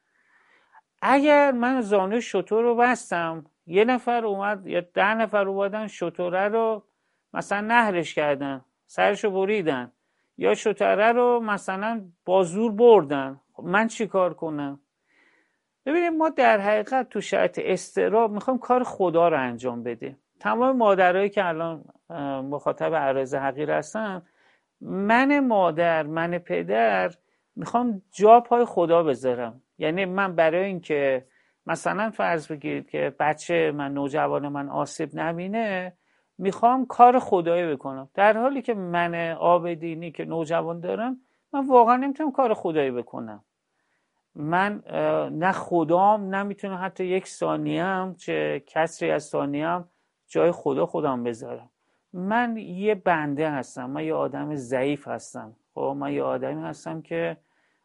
اگر من زانوی شتر رو بستم، یه نفر اومد یا 10 نفر اومدن شتره رو مثلا نهرش کردن، سرشو بریدن، یا شتره رو مثلا با زور بردن، من چی کار کنم؟ ببینید ما در حقیقت تو شرایط اضطراب میخوایم کار خدا رو انجام بده. تمام مادرایی که الان مخاطب عرایض حقیر هستن، من مادر، من پدر، میخوام جا پای خدا بذارم. یعنی من برای اینکه مثلا فرض بگیرید که بچه من، نوجوان من آسیب نبینه، میخوام کار خدایی بکنم، در حالی که من عابدینی که نوجوان دارم، من واقعا نمیتونم کار خدایی بکنم. من نه خدام، نمیتونم حتی یک ثانیه‌ام، چه کسری از ثانیه‌ام جای خودم بذارم. من یه بنده هستم، من یه آدم ضعیف هستم. خب من یه آدمی هستم که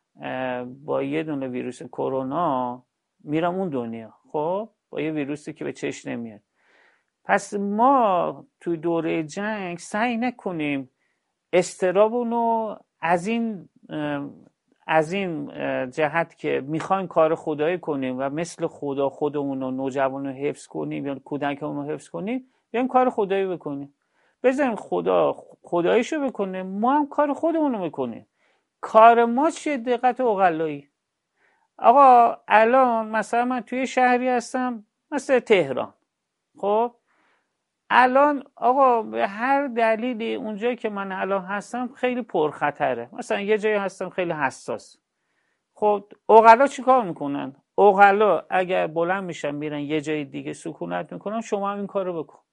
با یه دونه ویروس کرونا میرم اون دنیا، خب با یه ویروسی که به چشم نمیاد. پس ما توی دوره جنگ سعی نکنیم اضطرابونو از این جهت که میخوایم کار خدایی کنیم و مثل خدا خودمون و نوجوان رو حفظ کنیم یا کودکمون رو حفظ کنیم، بیایم کار خدایی بکنیم. بذاریم خدا خداییشو بکنه، ما هم کار خودمون رو بکنیم. کار ما چیه؟ دقت عقلایی. آقا الان مثلا من توی شهری هستم مثل تهران، خب الان آقا به هر دلیلی اونجایی که من الان هستم خیلی پرخطره، مثلا یه جایی هستم خیلی حساس. خب عقلا چی کار میکنن؟ عقلا اگر بلند میشن میرن یه جای دیگه سکونت میکنن، شما هم این کار رو بکن.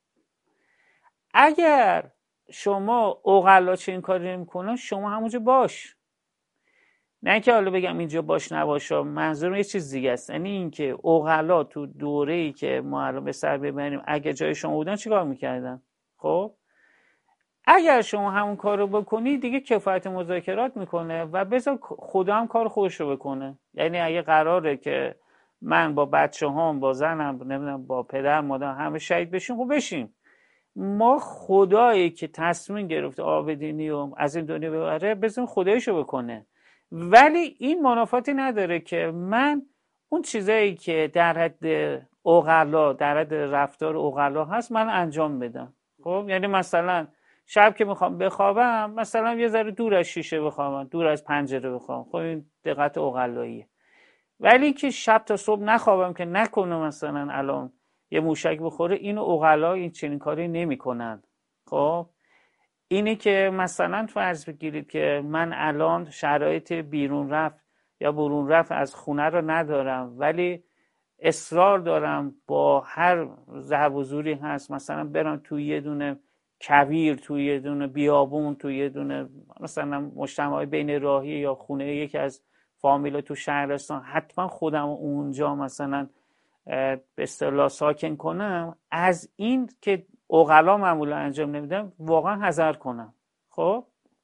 اگر شما عقلا چه این کار نمیکنن، شما همونجا باش. نه که حالا بگم اینجا باش نباشم، منظورم یه چیز دیگه است. یعنی این که عقلا تو دوره‌ای که ما الان به سر ببریم، اگه جای شما بودن چیکار میکردن؟ خب اگر شما همون کار رو بکنی دیگه کفایت مذاکرات میکنه و بذار خدا هم کار خودش رو بکنه. یعنی اگه قراره که من با بچه هم با زنم نمیدونم با پدر مادر همه شهید بشیم، خب بشیم. ما خدایی که تصمیم گرفته آبدینی و از این دنیا ببره بذاریم خدایشو بکنه. ولی این منافاتی نداره که من اون چیزایی که در حد اوغلا، در حد رفتار اوغلا هست من انجام بدم. خب یعنی مثلا شب که میخوام بخوابم مثلا یه ذره دور از شیشه بخوابم، دور از پنجره بخوابم. خب این دقت اوغلاییه. ولی که شب تا صبح نخوابم که نکنه مثلا الان یه موشک بخوره، اینو اوغلا این چنین کاری نمیکنن. خب اینی که مثلا فرض بگیرید که من الان شرایط بیرون رفت یا برون رفت از خونه رو ندارم، ولی اصرار دارم با هر ضرب و زوری هست مثلا برم توی یه دونه کویر، توی یه دونه بیابون، توی یه دونه مثلا مجتمع بین راهی یا خونه یکی از فامیلا تو شهرستان، حتما خودم اونجا مثلا به اصطلاح ساکن کنم، از این که اوغلا معمولا انجام نمیدم واقعا حذر کنم. خب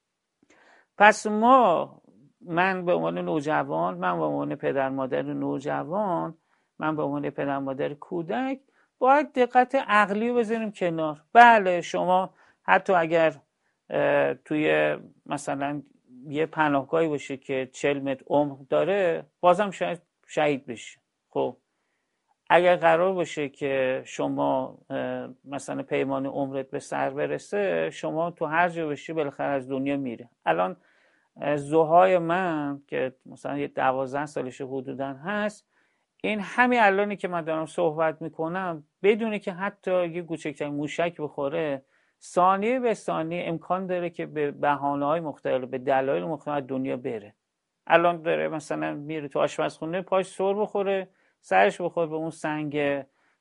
پس من به عنوان نوجوان، من به عنوان پدر مادر نوجوان، من به عنوان پدر مادر کودک باید دقت عقلی رو بذاریم کنار. بله شما حتی اگر توی مثلا یه پناهگاهی باشه که 40 متر عمق داره بازم شاید شهید بشه. خب اگر قرار باشه که شما مثلا پیمان عمرت به سر برسه، شما تو هر جا باشی بالاخره از دنیا میره. الان زوهای من که مثلا یه 12 سالش حدودا هست، این همین الانی که من دارم صحبت میکنم بدونه که حتی یه کوچکترین موشک بخوره ثانیه به ثانیه امکان داره که به بهانه‌های مختلف، به دلایل مختلف دنیا بره. الان داره مثلا میره تو آشپزخونه پاش سر بخوره، سرش بخوره به اون سنگ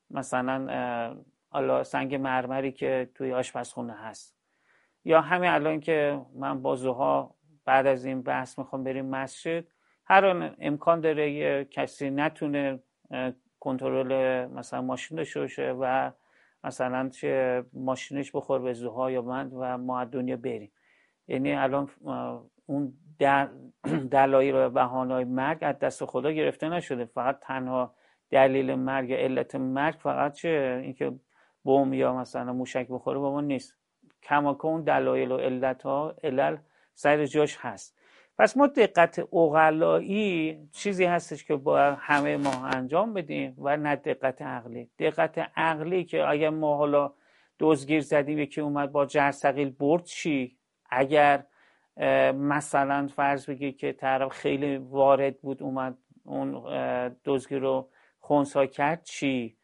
مثلا سنگ مرمری که توی آشپزخونه هست. یا همین الان که من با زوها بعد از این بحث میخوام بریم مسجد، هر آن امکان داره یه کسی نتونه کنترل مثلا ماشین داشته باشه و مثلا چه ماشینش بخور به زوها یا من و ما از دنیا بریم. یعنی الان اون دلایل و بهانه‌های مرگ از دست خدا گرفته نشده. فقط تنها دلیل مرگ یا علت مرگ فقط چه اینکه بم یا مثلا موشک بخوره با ما نیست. کماکان دلایل و علل سر جاش هست. پس ما دقت اوغلایی چیزی هستش که باید همه ما انجام بدیم و نه دقت عقلی. دقت عقلی که اگر ما حالا دزدگیر زدیم یکی اومد با جرثقیل برد چی؟ اگر مثلا فرض بگی که طرف خیلی وارد بود اومد اون دزدگیر رو خنثی کرد چی؟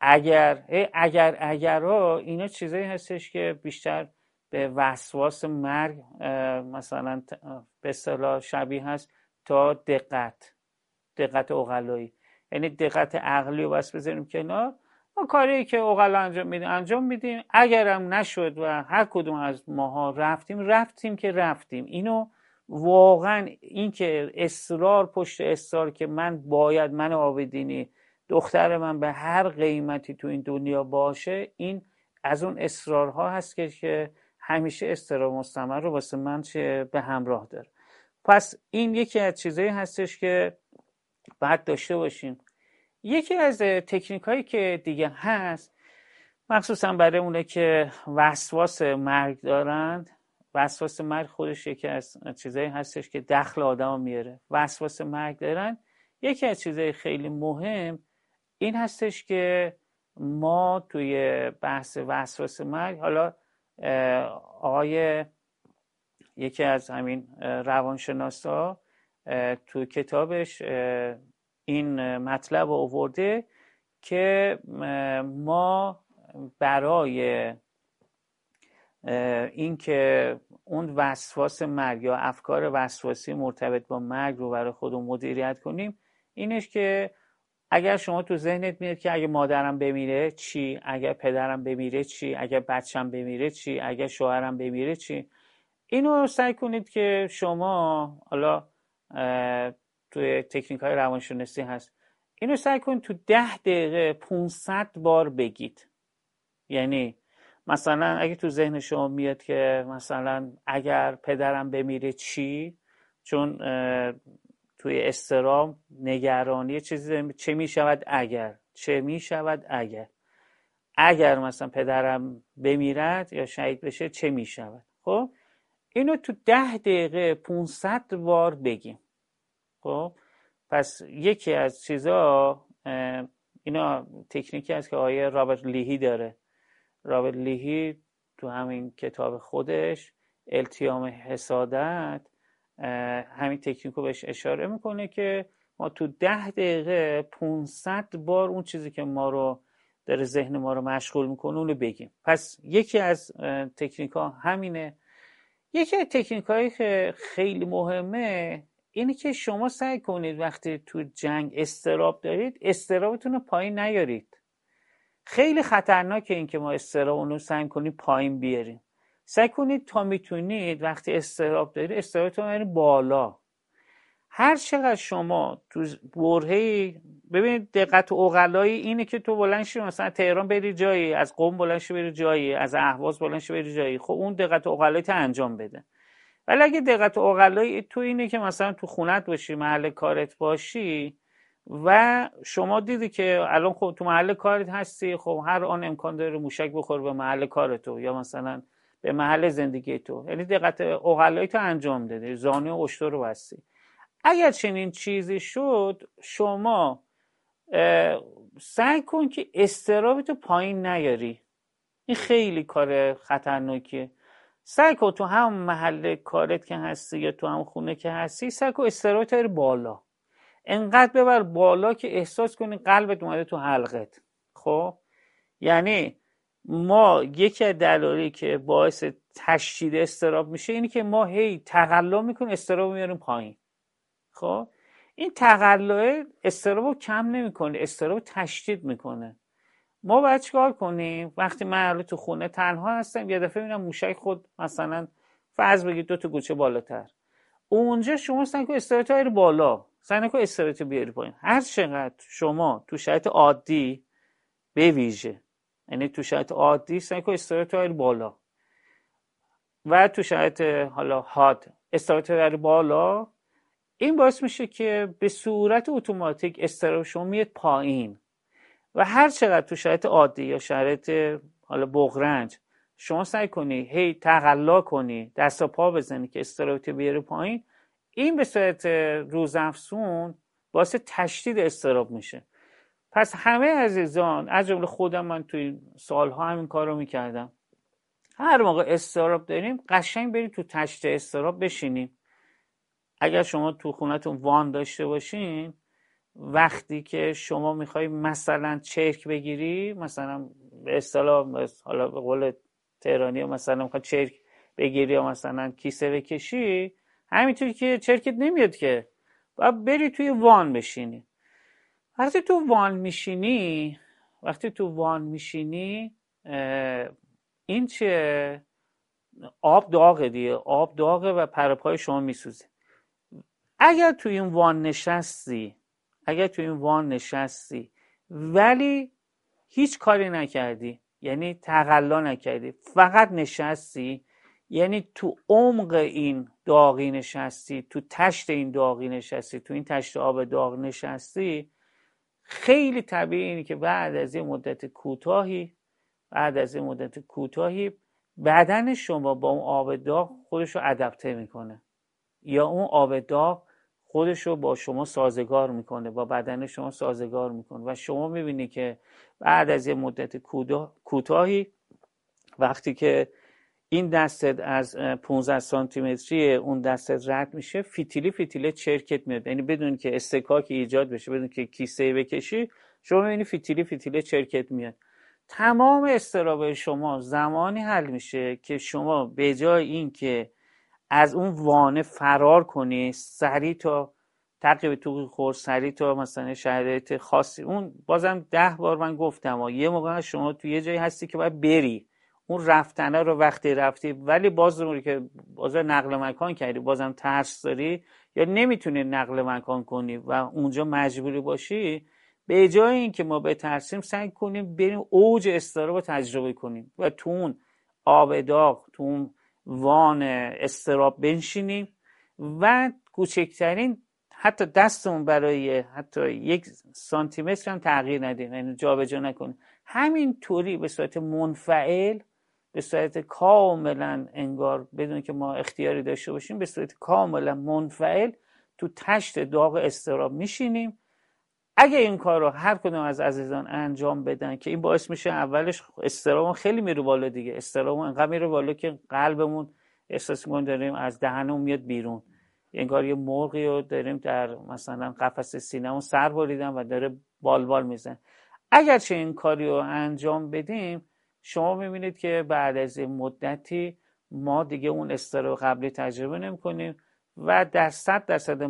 اگر اینا چیزایی هستش که بیشتر به وسواس مرگ مثلا به اصطلاح شبیه هست تا دقت اوغلایی. یعنی دقت عقلی رو بس بذاریم کنار، ما کاری که اوغلا انجام میدیم. اگرم نشد و هر کدوم از ماها رفتیم که رفتیم. اینو واقعا این که اصرار پشت اصرار که من آبدینی دختر من به هر قیمتی تو این دنیا باشه، این از اون اصرارها هست که همیشه اضطراب مستمر رو واسه من به همراه داره. پس این یکی از چیزایی هستش که باید داشته باشیم. یکی از تکنیک هایی که دیگه هست مخصوصا برای اونه که وسواس مرگ دارند. وسواس مرگ خودش یکی از چیزایی هستش که دخل آدم میاره. وسواس مرگ دارن، یکی از چیزای خیلی مهم این هستش که ما توی بحث وسواس مرگ، حالا آقای یکی از همین روانشناسا تو کتابش این مطلب رو آورده که ما برای این که اون وسواس مرگ یا افکار وسواسی مرتبط با مرگ رو برای خودمون مدیریت کنیم، اینش که اگر شما تو ذهنت میاد که اگه مادرم بمیره چی، اگر پدرم بمیره چی، اگر بچم بمیره چی، اگر شوهرم بمیره چی، اینو سعی کنید که شما حالا توی تکنیک های روانشناسی هست، اینو سعی کنید تو 10 دقیقه 500 بار بگید. یعنی مثلا اگه تو ذهن شما میاد که مثلا اگر پدرم بمیره چی، چون توی اضطراب نگرانی چیزی داریم، چه میشود اگر، چه میشود اگر مثلا پدرم بمیرد یا شهید بشه چه میشود. خب اینو تو 10 دقیقه 500 بار بگیم. خب پس یکی از چیزا، اینا تکنیکی است که آیه رابرت لیهی داره. رابرت لیهی تو همین کتاب خودش التیام حسادت همین تکنیکو بهش اشاره میکنه که ما تو 10 دقیقه 500 بار اون چیزی که ما رو داره ذهن ما رو مشغول میکنه اونو بگیم. پس یکی از تکنیک ها همینه. یکی از تکنیک هایی که خیلی مهمه اینه که شما سعی کنید وقتی تو جنگ اضطراب دارید اضطرابتون رو پایین نیارید. خیلی خطرناکه این که ما اضطراب رو سعی کنید پایین بیاریم. سعی کنید تا میتونید وقتی اضطراب دارید اضطرابتون رو بالا. هر چقدر شما تو برهه‌ای، ببینید دقت عقلایی اینه که تو بلند شی مثلا تهران بری جایی، از قم بلند شی بری جایی، از اهواز بلند شی بری جایی، خب اون دقت عقلایی انجام بده. ولی اگه دقت عقلایی تو اینه که مثلا تو خونت باشی، محل کارت باشی و شما دیدی که الان خب تو محل کارت هستی، خب هر آن امکان داره موشک بخوره به محل کارتو یا مثلا به محل زندگی تو، یعنی دقت عقلایی تو انجام دادی، زانو و اشتر رو بستی. اگر چنین چیزی شد شما سعی کن که اضطرابتو پایین نیاری. این خیلی کار خطرناکیه. سعی کن تو هم محل کارت که هستی یا تو هم خونه که هستی سعی کن اضطرابت رو بالا، انقدر ببر بالا که احساس کنی قلبت اومده تو حلقت. خب یعنی ما یکی از دلایلی که باعث تشدید اضطراب میشه اینی که ما هی تقلا میکنیم اضطراب میاریم پایین. خب این تقلع اضطراب کم نمیکنه، اضطراب تشدید میکنه. ما باید چیکار کنیم؟ وقتی من تو خونه تنها هستم یه دفعه میبینم موشک خود مثلا فرض بگید 2 تا گوشه بالاتر، اونجا شما سعی کن استراتژی رو بالا، سعی کن استراتژی بیاری پایین. هر چقدر شما تو شرایط عادی به ویژه، یعنی تو شرایط عادی سعی کن استراتژی رو بالا و تو شرایط حالا حاد استراتژی رو بالا، این باعث میشه که به صورت اتوماتیک استراتژی شما میاد پایین. و هر چقدر تو شرایط عادی یا شرایط حالا بغرنج شما سعی کنی هی تقلا کنی، دست و پا بزنی که استراتژی بیاره پایین، این به صورت روزافزون باعث تشدید اضطراب میشه. پس همه عزیزان از جمله خودم، من توی سالها همین کار رو میکردم، هر موقع اضطراب داریم قشنگ بریم تو تشدید اضطراب بشینیم. اگر شما تو خونتون وان داشته باشین، وقتی که شما میخوای مثلا چرک بگیری، مثلا به اصطلاح حالا به قول تهرانی مثلا میخوای چرک بگیری یا مثلا کیسه بکشی، همینطوری که چرکت نمیاد که، باید بری توی وان بشینی. وقتی تو وان میشینی این چه؟ آب داغه دیگه، آب داغه و پر پای شما میسوزه. اگر تو این وان نشستی ولی هیچ کاری نکردی، یعنی تقلا نکردی، فقط نشستی، یعنی تو عمق این داغی نشستی، تو تشت این داغی نشستی، تو این تشت آب داغ نشستی، خیلی طبیعی اینه که بعد از این مدت کوتاهی بدن شما با اون آب داغ خودش رو ادپته میکنه، یا اون آب داغ خودش رو با شما سازگار میکنه، با بدن شما سازگار میکنه و شما میبینی که بعد از یه مدت کوتاهی وقتی که این دستت از 15 سانتی متری اون دستت رد میشه، فیتیله چرکت میاد، یعنی بدون که استکاکی ایجاد بشه، بدون که کیسه بکشی، شما میبینی فیتیله چرکت میاد. تمام اضطراب شما زمانی حل میشه که شما به جای این که از اون وانه فرار کنی، سریع تا تعقیب تو خور، سریع تا مثلا شرایط خاصی، اون بازم 10 بار من گفتم یه موقع شما تو یه جایی هستی که باید بری، اون رفتنه رو وقتی رفتی ولی باز که نقل مکان کردی بازم ترس داری یا نمیتونی نقل مکان کنی و اونجا مجبوری باشی، به جای اینکه ما بترسیم سعی کنیم بریم اوج اضطراب رو تجربه کنیم و تو اون آب داغ، تو اون وان اضطراب بنشینیم و کوچکترین حتی دستمون برای حتی 1 سانتیمتر هم تغییر ندیم، یعنی جابجا نکنیم. همین طوری به صورت منفعل، به صورت کاملا انگار بدون که ما اختیاری داشته باشیم، به صورت کاملا منفعل تو تشت داغ اضطراب میشینیم. اگه این کار رو هر کدوم از عزیزان انجام بدن که این باعث میشه اولش اضطرابمون خیلی میره بالا دیگه، اضطرابمون انقدر میره بالا که قلبمون احساس می‌کنیم داریم از دهنمون میاد بیرون، انگار یه مرغی رو داریم در مثلا قفس سینه‌مون سر بریدن و داره بالبال میزنه. اگرچه این کاری رو انجام بدیم، شما میبینید که بعد از این مدتی ما دیگه اون اضطراب قبلی تجربه نمی‌کنیم و در 100%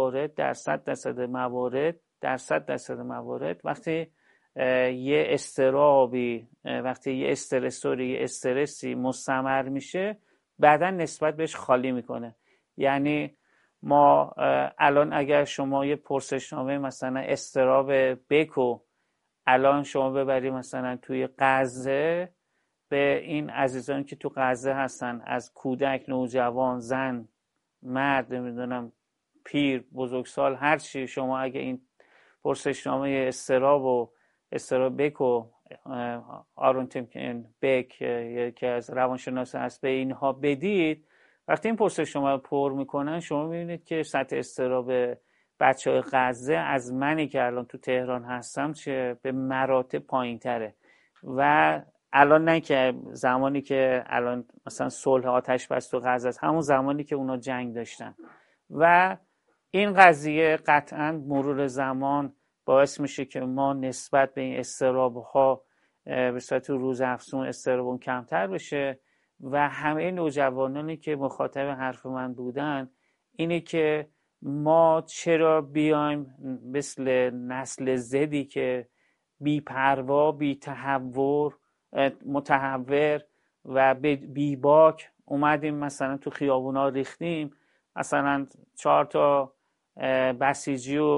موارد وقتی یه اضطرابی، وقتی یه استرسوری، یه استرسی مستمر میشه، بدن نسبت بهش خالی میکنه. یعنی ما الان اگر شما یه پرسشنامه مثلا اضطراب بکو الان شما ببری مثلا توی غزه، به این عزیزانی که تو غزه هستن، از کودک، نوجوان، زن، مرد، نمیدونم پیر، بزرگسال، هر چی، شما اگه این پرسشنامه اضطراب بک و آرون تیمکن بک که از روانشناس هست به اینها بدید، وقتی این پرسشنامه رو پر میکنن شما میبینید که سطح اضطراب بچه‌های غزه از منی که الان تو تهران هستم چه به مراتب پایین تره. و الان نه که زمانی که الان مثلا صلح آتش بس تو غزه است، همون زمانی که اونا جنگ داشتن. و این قضیه قطعاً مرور زمان باعث میشه که ما نسبت به این اضطراب‌ها به صورت روزافزون اضطرابون کمتر بشه. و همه نوجوانانی که مخاطب حرف من بودن اینه که ما چرا بیایم مثل نسل زدی که بی پروا، بی تهور، متهور و بی باک اومدیم مثلا تو خیابونا ریختیم، مثلا 4 تا بسیجی و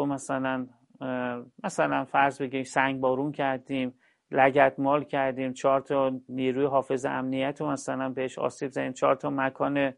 مثلا فرض بگیم سنگبارون کردیم، لگدمال کردیم، 4 تا نیروی حافظ امنیت رو مثلا بهش آسیب زدیم، 4 تا مکان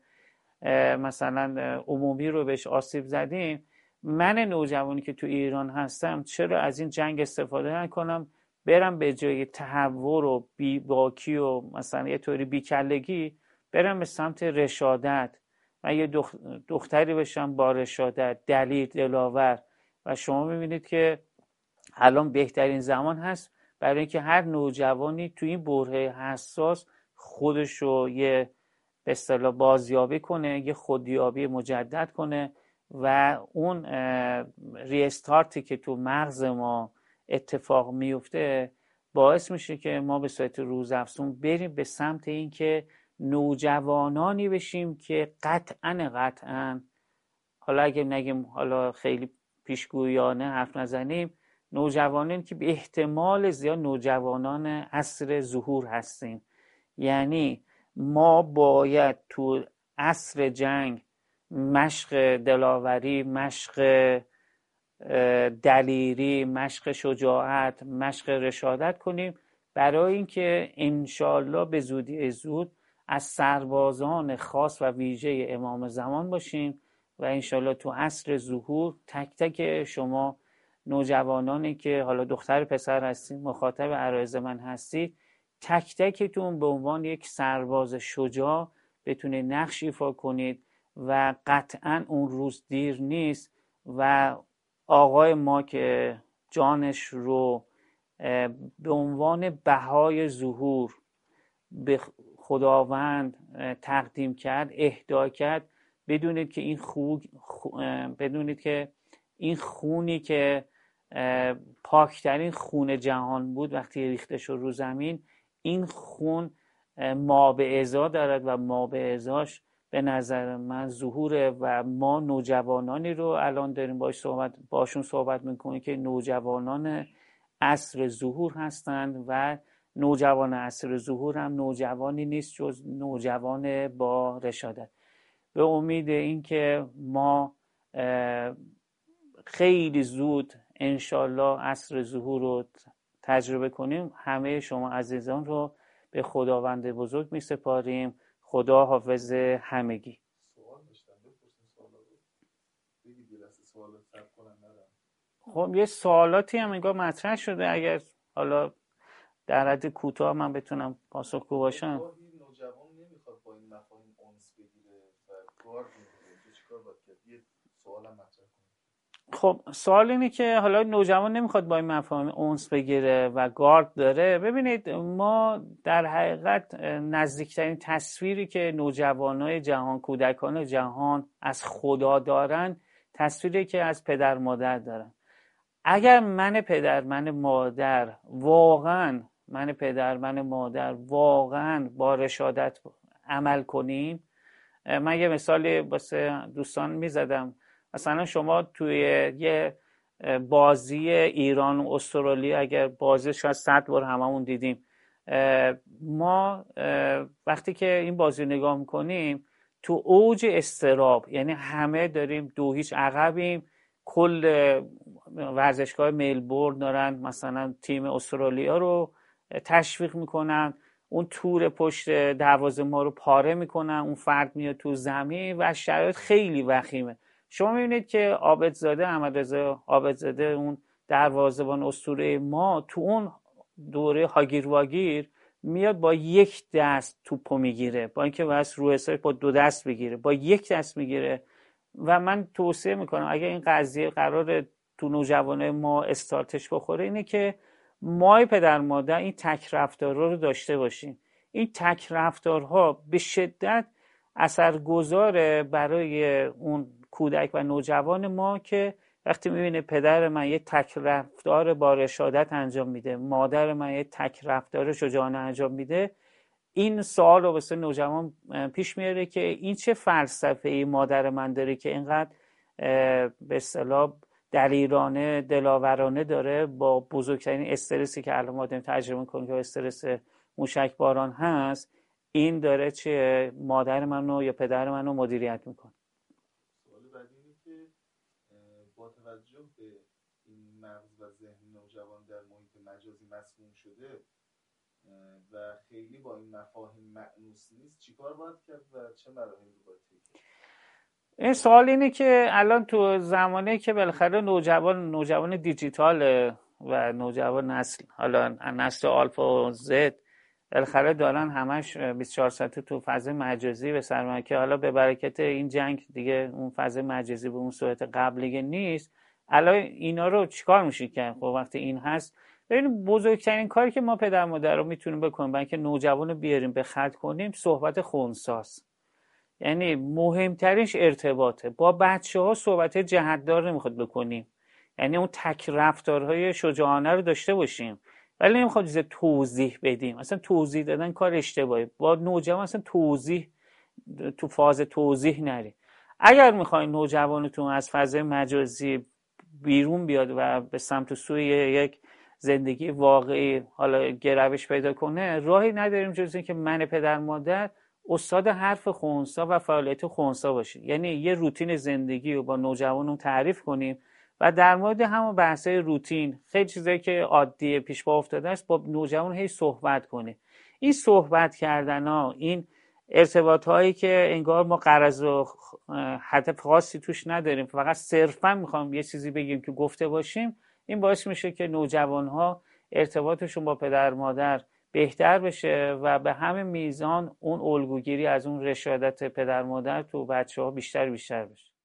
مثلا عمومی رو بهش آسیب زدیم. من نوجوانی که تو ایران هستم چرا از این جنگ استفاده نکنم، برم به جای تهور و بیباکی و مثلا یه طوری بیکلگی برم به سمت رشادت و یه دختری بشم با رشادت، دلیر، دلاور. و شما میبینید که الان بهترین زمان هست برای اینکه هر نوجوانی تو این برهه حساس خودش رو یه به اصطلاح بازیابی کنه، یه خودیابی مجدد کنه و اون ریستارتی که تو مغز ما اتفاق میفته باعث میشه که ما به صورت روزافزون بریم به سمت این که نوجوانانی بشیم که قطعاً حالا اگه نگیم حالا خیلی پیشگویانه حرف نزنیم، نوجوانانی که به احتمال زیاد نوجوانان عصر ظهور هستیم. یعنی ما باید تو عصر جنگ مشق دلاوری، مشق دلیری، مشق شجاعت، مشق رشادت کنیم برای اینکه انشالله به زودی زود از سربازان خاص و ویژه امام زمان باشیم و انشالله تو عصر ظهور تک تک شما نوجوانانی که حالا دختر پسر هستید، مخاطب عرایض من هستید، تک تکتون به عنوان یک سرباز شجاع بتونید نقش ایفا کنید و قطعاً اون روز دیر نیست و آقای ما که جانش رو به عنوان بهای ظهور به خداوند تقدیم کرد، اهدا کرد، بدونید که این خونی که پاکترین خون جهان بود وقتی ریخته شد رو زمین، این خون مابعضا دارد و مابعضاش به نظر من ظهوره. و ما نوجوانانی رو الان داریم باشون صحبت میکنیم که نوجوانان عصر ظهور هستند و نوجوان عصر ظهور هم نوجوانی نیست جز نوجوان با رشادت. به امید اینکه ما خیلی زود انشالله عصر ظهور رو تجربه کنیم، همه شما عزیزان رو به خداوند بزرگ می سپاریم. خدا حافظ همگی. سوال داشتم بپرسیم، سوالا رو بگید یه لحظه سوالات ثبت کنم ندارم. خب یه سوالاتی هم انگار مطرح شده، اگر حالا در حد کوتاه من بتونم پاسخگو باشم. گاهی نوجوان نمیخواد با این مفاهیم انس بگیره و گارد میگیره، تو چیکار باید کرد؟ یه سوالم مطرح کنید. خب سوال اینه که حالا نوجوان نمیخواد با این مفاهیم انس بگیره و گارد داره. ببینید ما در حقیقت نزدیکترین تصویری که نوجوانای جهان، کودکان جهان از خدا دارن، تصویری که از پدر مادر دارن. اگر من پدر من مادر واقعا با رشادت عمل کنیم، من یه مثالی واسه دوستان میزدم. مثلا شما توی یه بازی ایران و استرالیا، اگر بازی شاید 100 بار هممون دیدیم، ما وقتی که این بازی نگاه میکنیم تو اوج استراب، یعنی همه داریم 2-0 عقبیم، کل ورزشگاه ملبورن دارن مثلا تیم استرالیا رو تشویق میکنن، اون تور پشت دروازه ما رو پاره میکنن، اون فرد میاد تو زمین و شرایط خیلی وخیمه. شما میبینید که عابدزاده، احمدرضا عابدزاده، اون دروازه‌بان اسطوره ما، تو اون دوره هاگیر واگیر میاد با یک دست توپو میگیره، با اینکه واسه رو حساب با 2 دست بگیره، با 1 دست میگیره. و من توصیه میکنم اگه این قضیه قرار تو نوجوانه ما استارتش بخوره، اینه که ما پدر مادر این تک رفتارها رو داشته باشیم. این تک رفتارها به شدت اثرگذاره برای اون کودک و نوجوان ما، که وقتی میبینه پدر من یه تک رفتار با رشادت انجام میده، مادر من یه تک رفتار شجاعانه انجام میده، این سوال رو واسه نوجوان پیش میاره که این چه فلسفه‌ای مادر من داره که اینقدر به اصطلاح دلیرانه، دلاورانه داره با بزرگترین استرسی که الان ما داریم تجربه می‌کنیم که استرس موشک باران هست، این داره چه مادر منو یا پدر منو مدیریت میکنه. سوال بعدی اینه که با توجه به این مغز و ذهن نوجوان در محیط مجازی مسموم شده و خیلی با این مفاهیم مأنوس نیست، چیکار باید کرد و چه مراحلی رو باید طی کرد؟ این سوال اینه که الان تو زمانه که بالاخره نوجوان دیجیتال و نوجوان نسل، حالا نسل آلفا و زد، بالاخره دارن همش 24 ساعته تو فضای مجازی به سر، که حالا به برکت این جنگ دیگه اون فضای مجازی به اون صورت قبلی نیست. الان اینا رو چیکار میشه کرد؟ خب وقتی این هست، ببینید بزرگترین کاری که ما پدر مادر رو میتونیم بکنیم برای اینکه نوجوان رو بیاریم به خط کنیم، صحبت خنثی‌ست. یعنی مهمترینش ارتباطه با بچه ها. صحبت جهتدار نمیخواد بکنیم، یعنی اون تک رفتارهای شجاعانه رو داشته باشیم، ولی نمیخواد چیز توضیح بدیم. اصلا توضیح دادن کار اشتباهی. با نوجوان اصلا تو فاز توضیح نری. اگر میخواین نوجوانتون از فضای مجازی بیرون بیاد و به سمت سوی یک زندگی واقعی حالا گرایش پیدا کنه، راهی نداریم جز این که من پدر مادر استاد حرف خنثی و فعالیت خنثی باشیم. یعنی یه روتین زندگی رو با نوجوانون تعریف کنیم و در مورد همون بحث‌های روتین، خیلی چیزایی که عادی پیش پا افتاده است، با نوجوان هی صحبت کنیم. این صحبت کردن‌ها، این ارتباط‌هایی که انگار ما غرض و هدف خاصی توش نداریم، فقط صرفاً می‌خوام یه چیزی بگیم که گفته باشیم، این باعث میشه که نوجوان‌ها ارتباطشون با پدر مادر بهتر بشه و به همین میزان اون الگوگیری از اون رشادت پدر مادر تو بچه‌ها بیشتر بشه.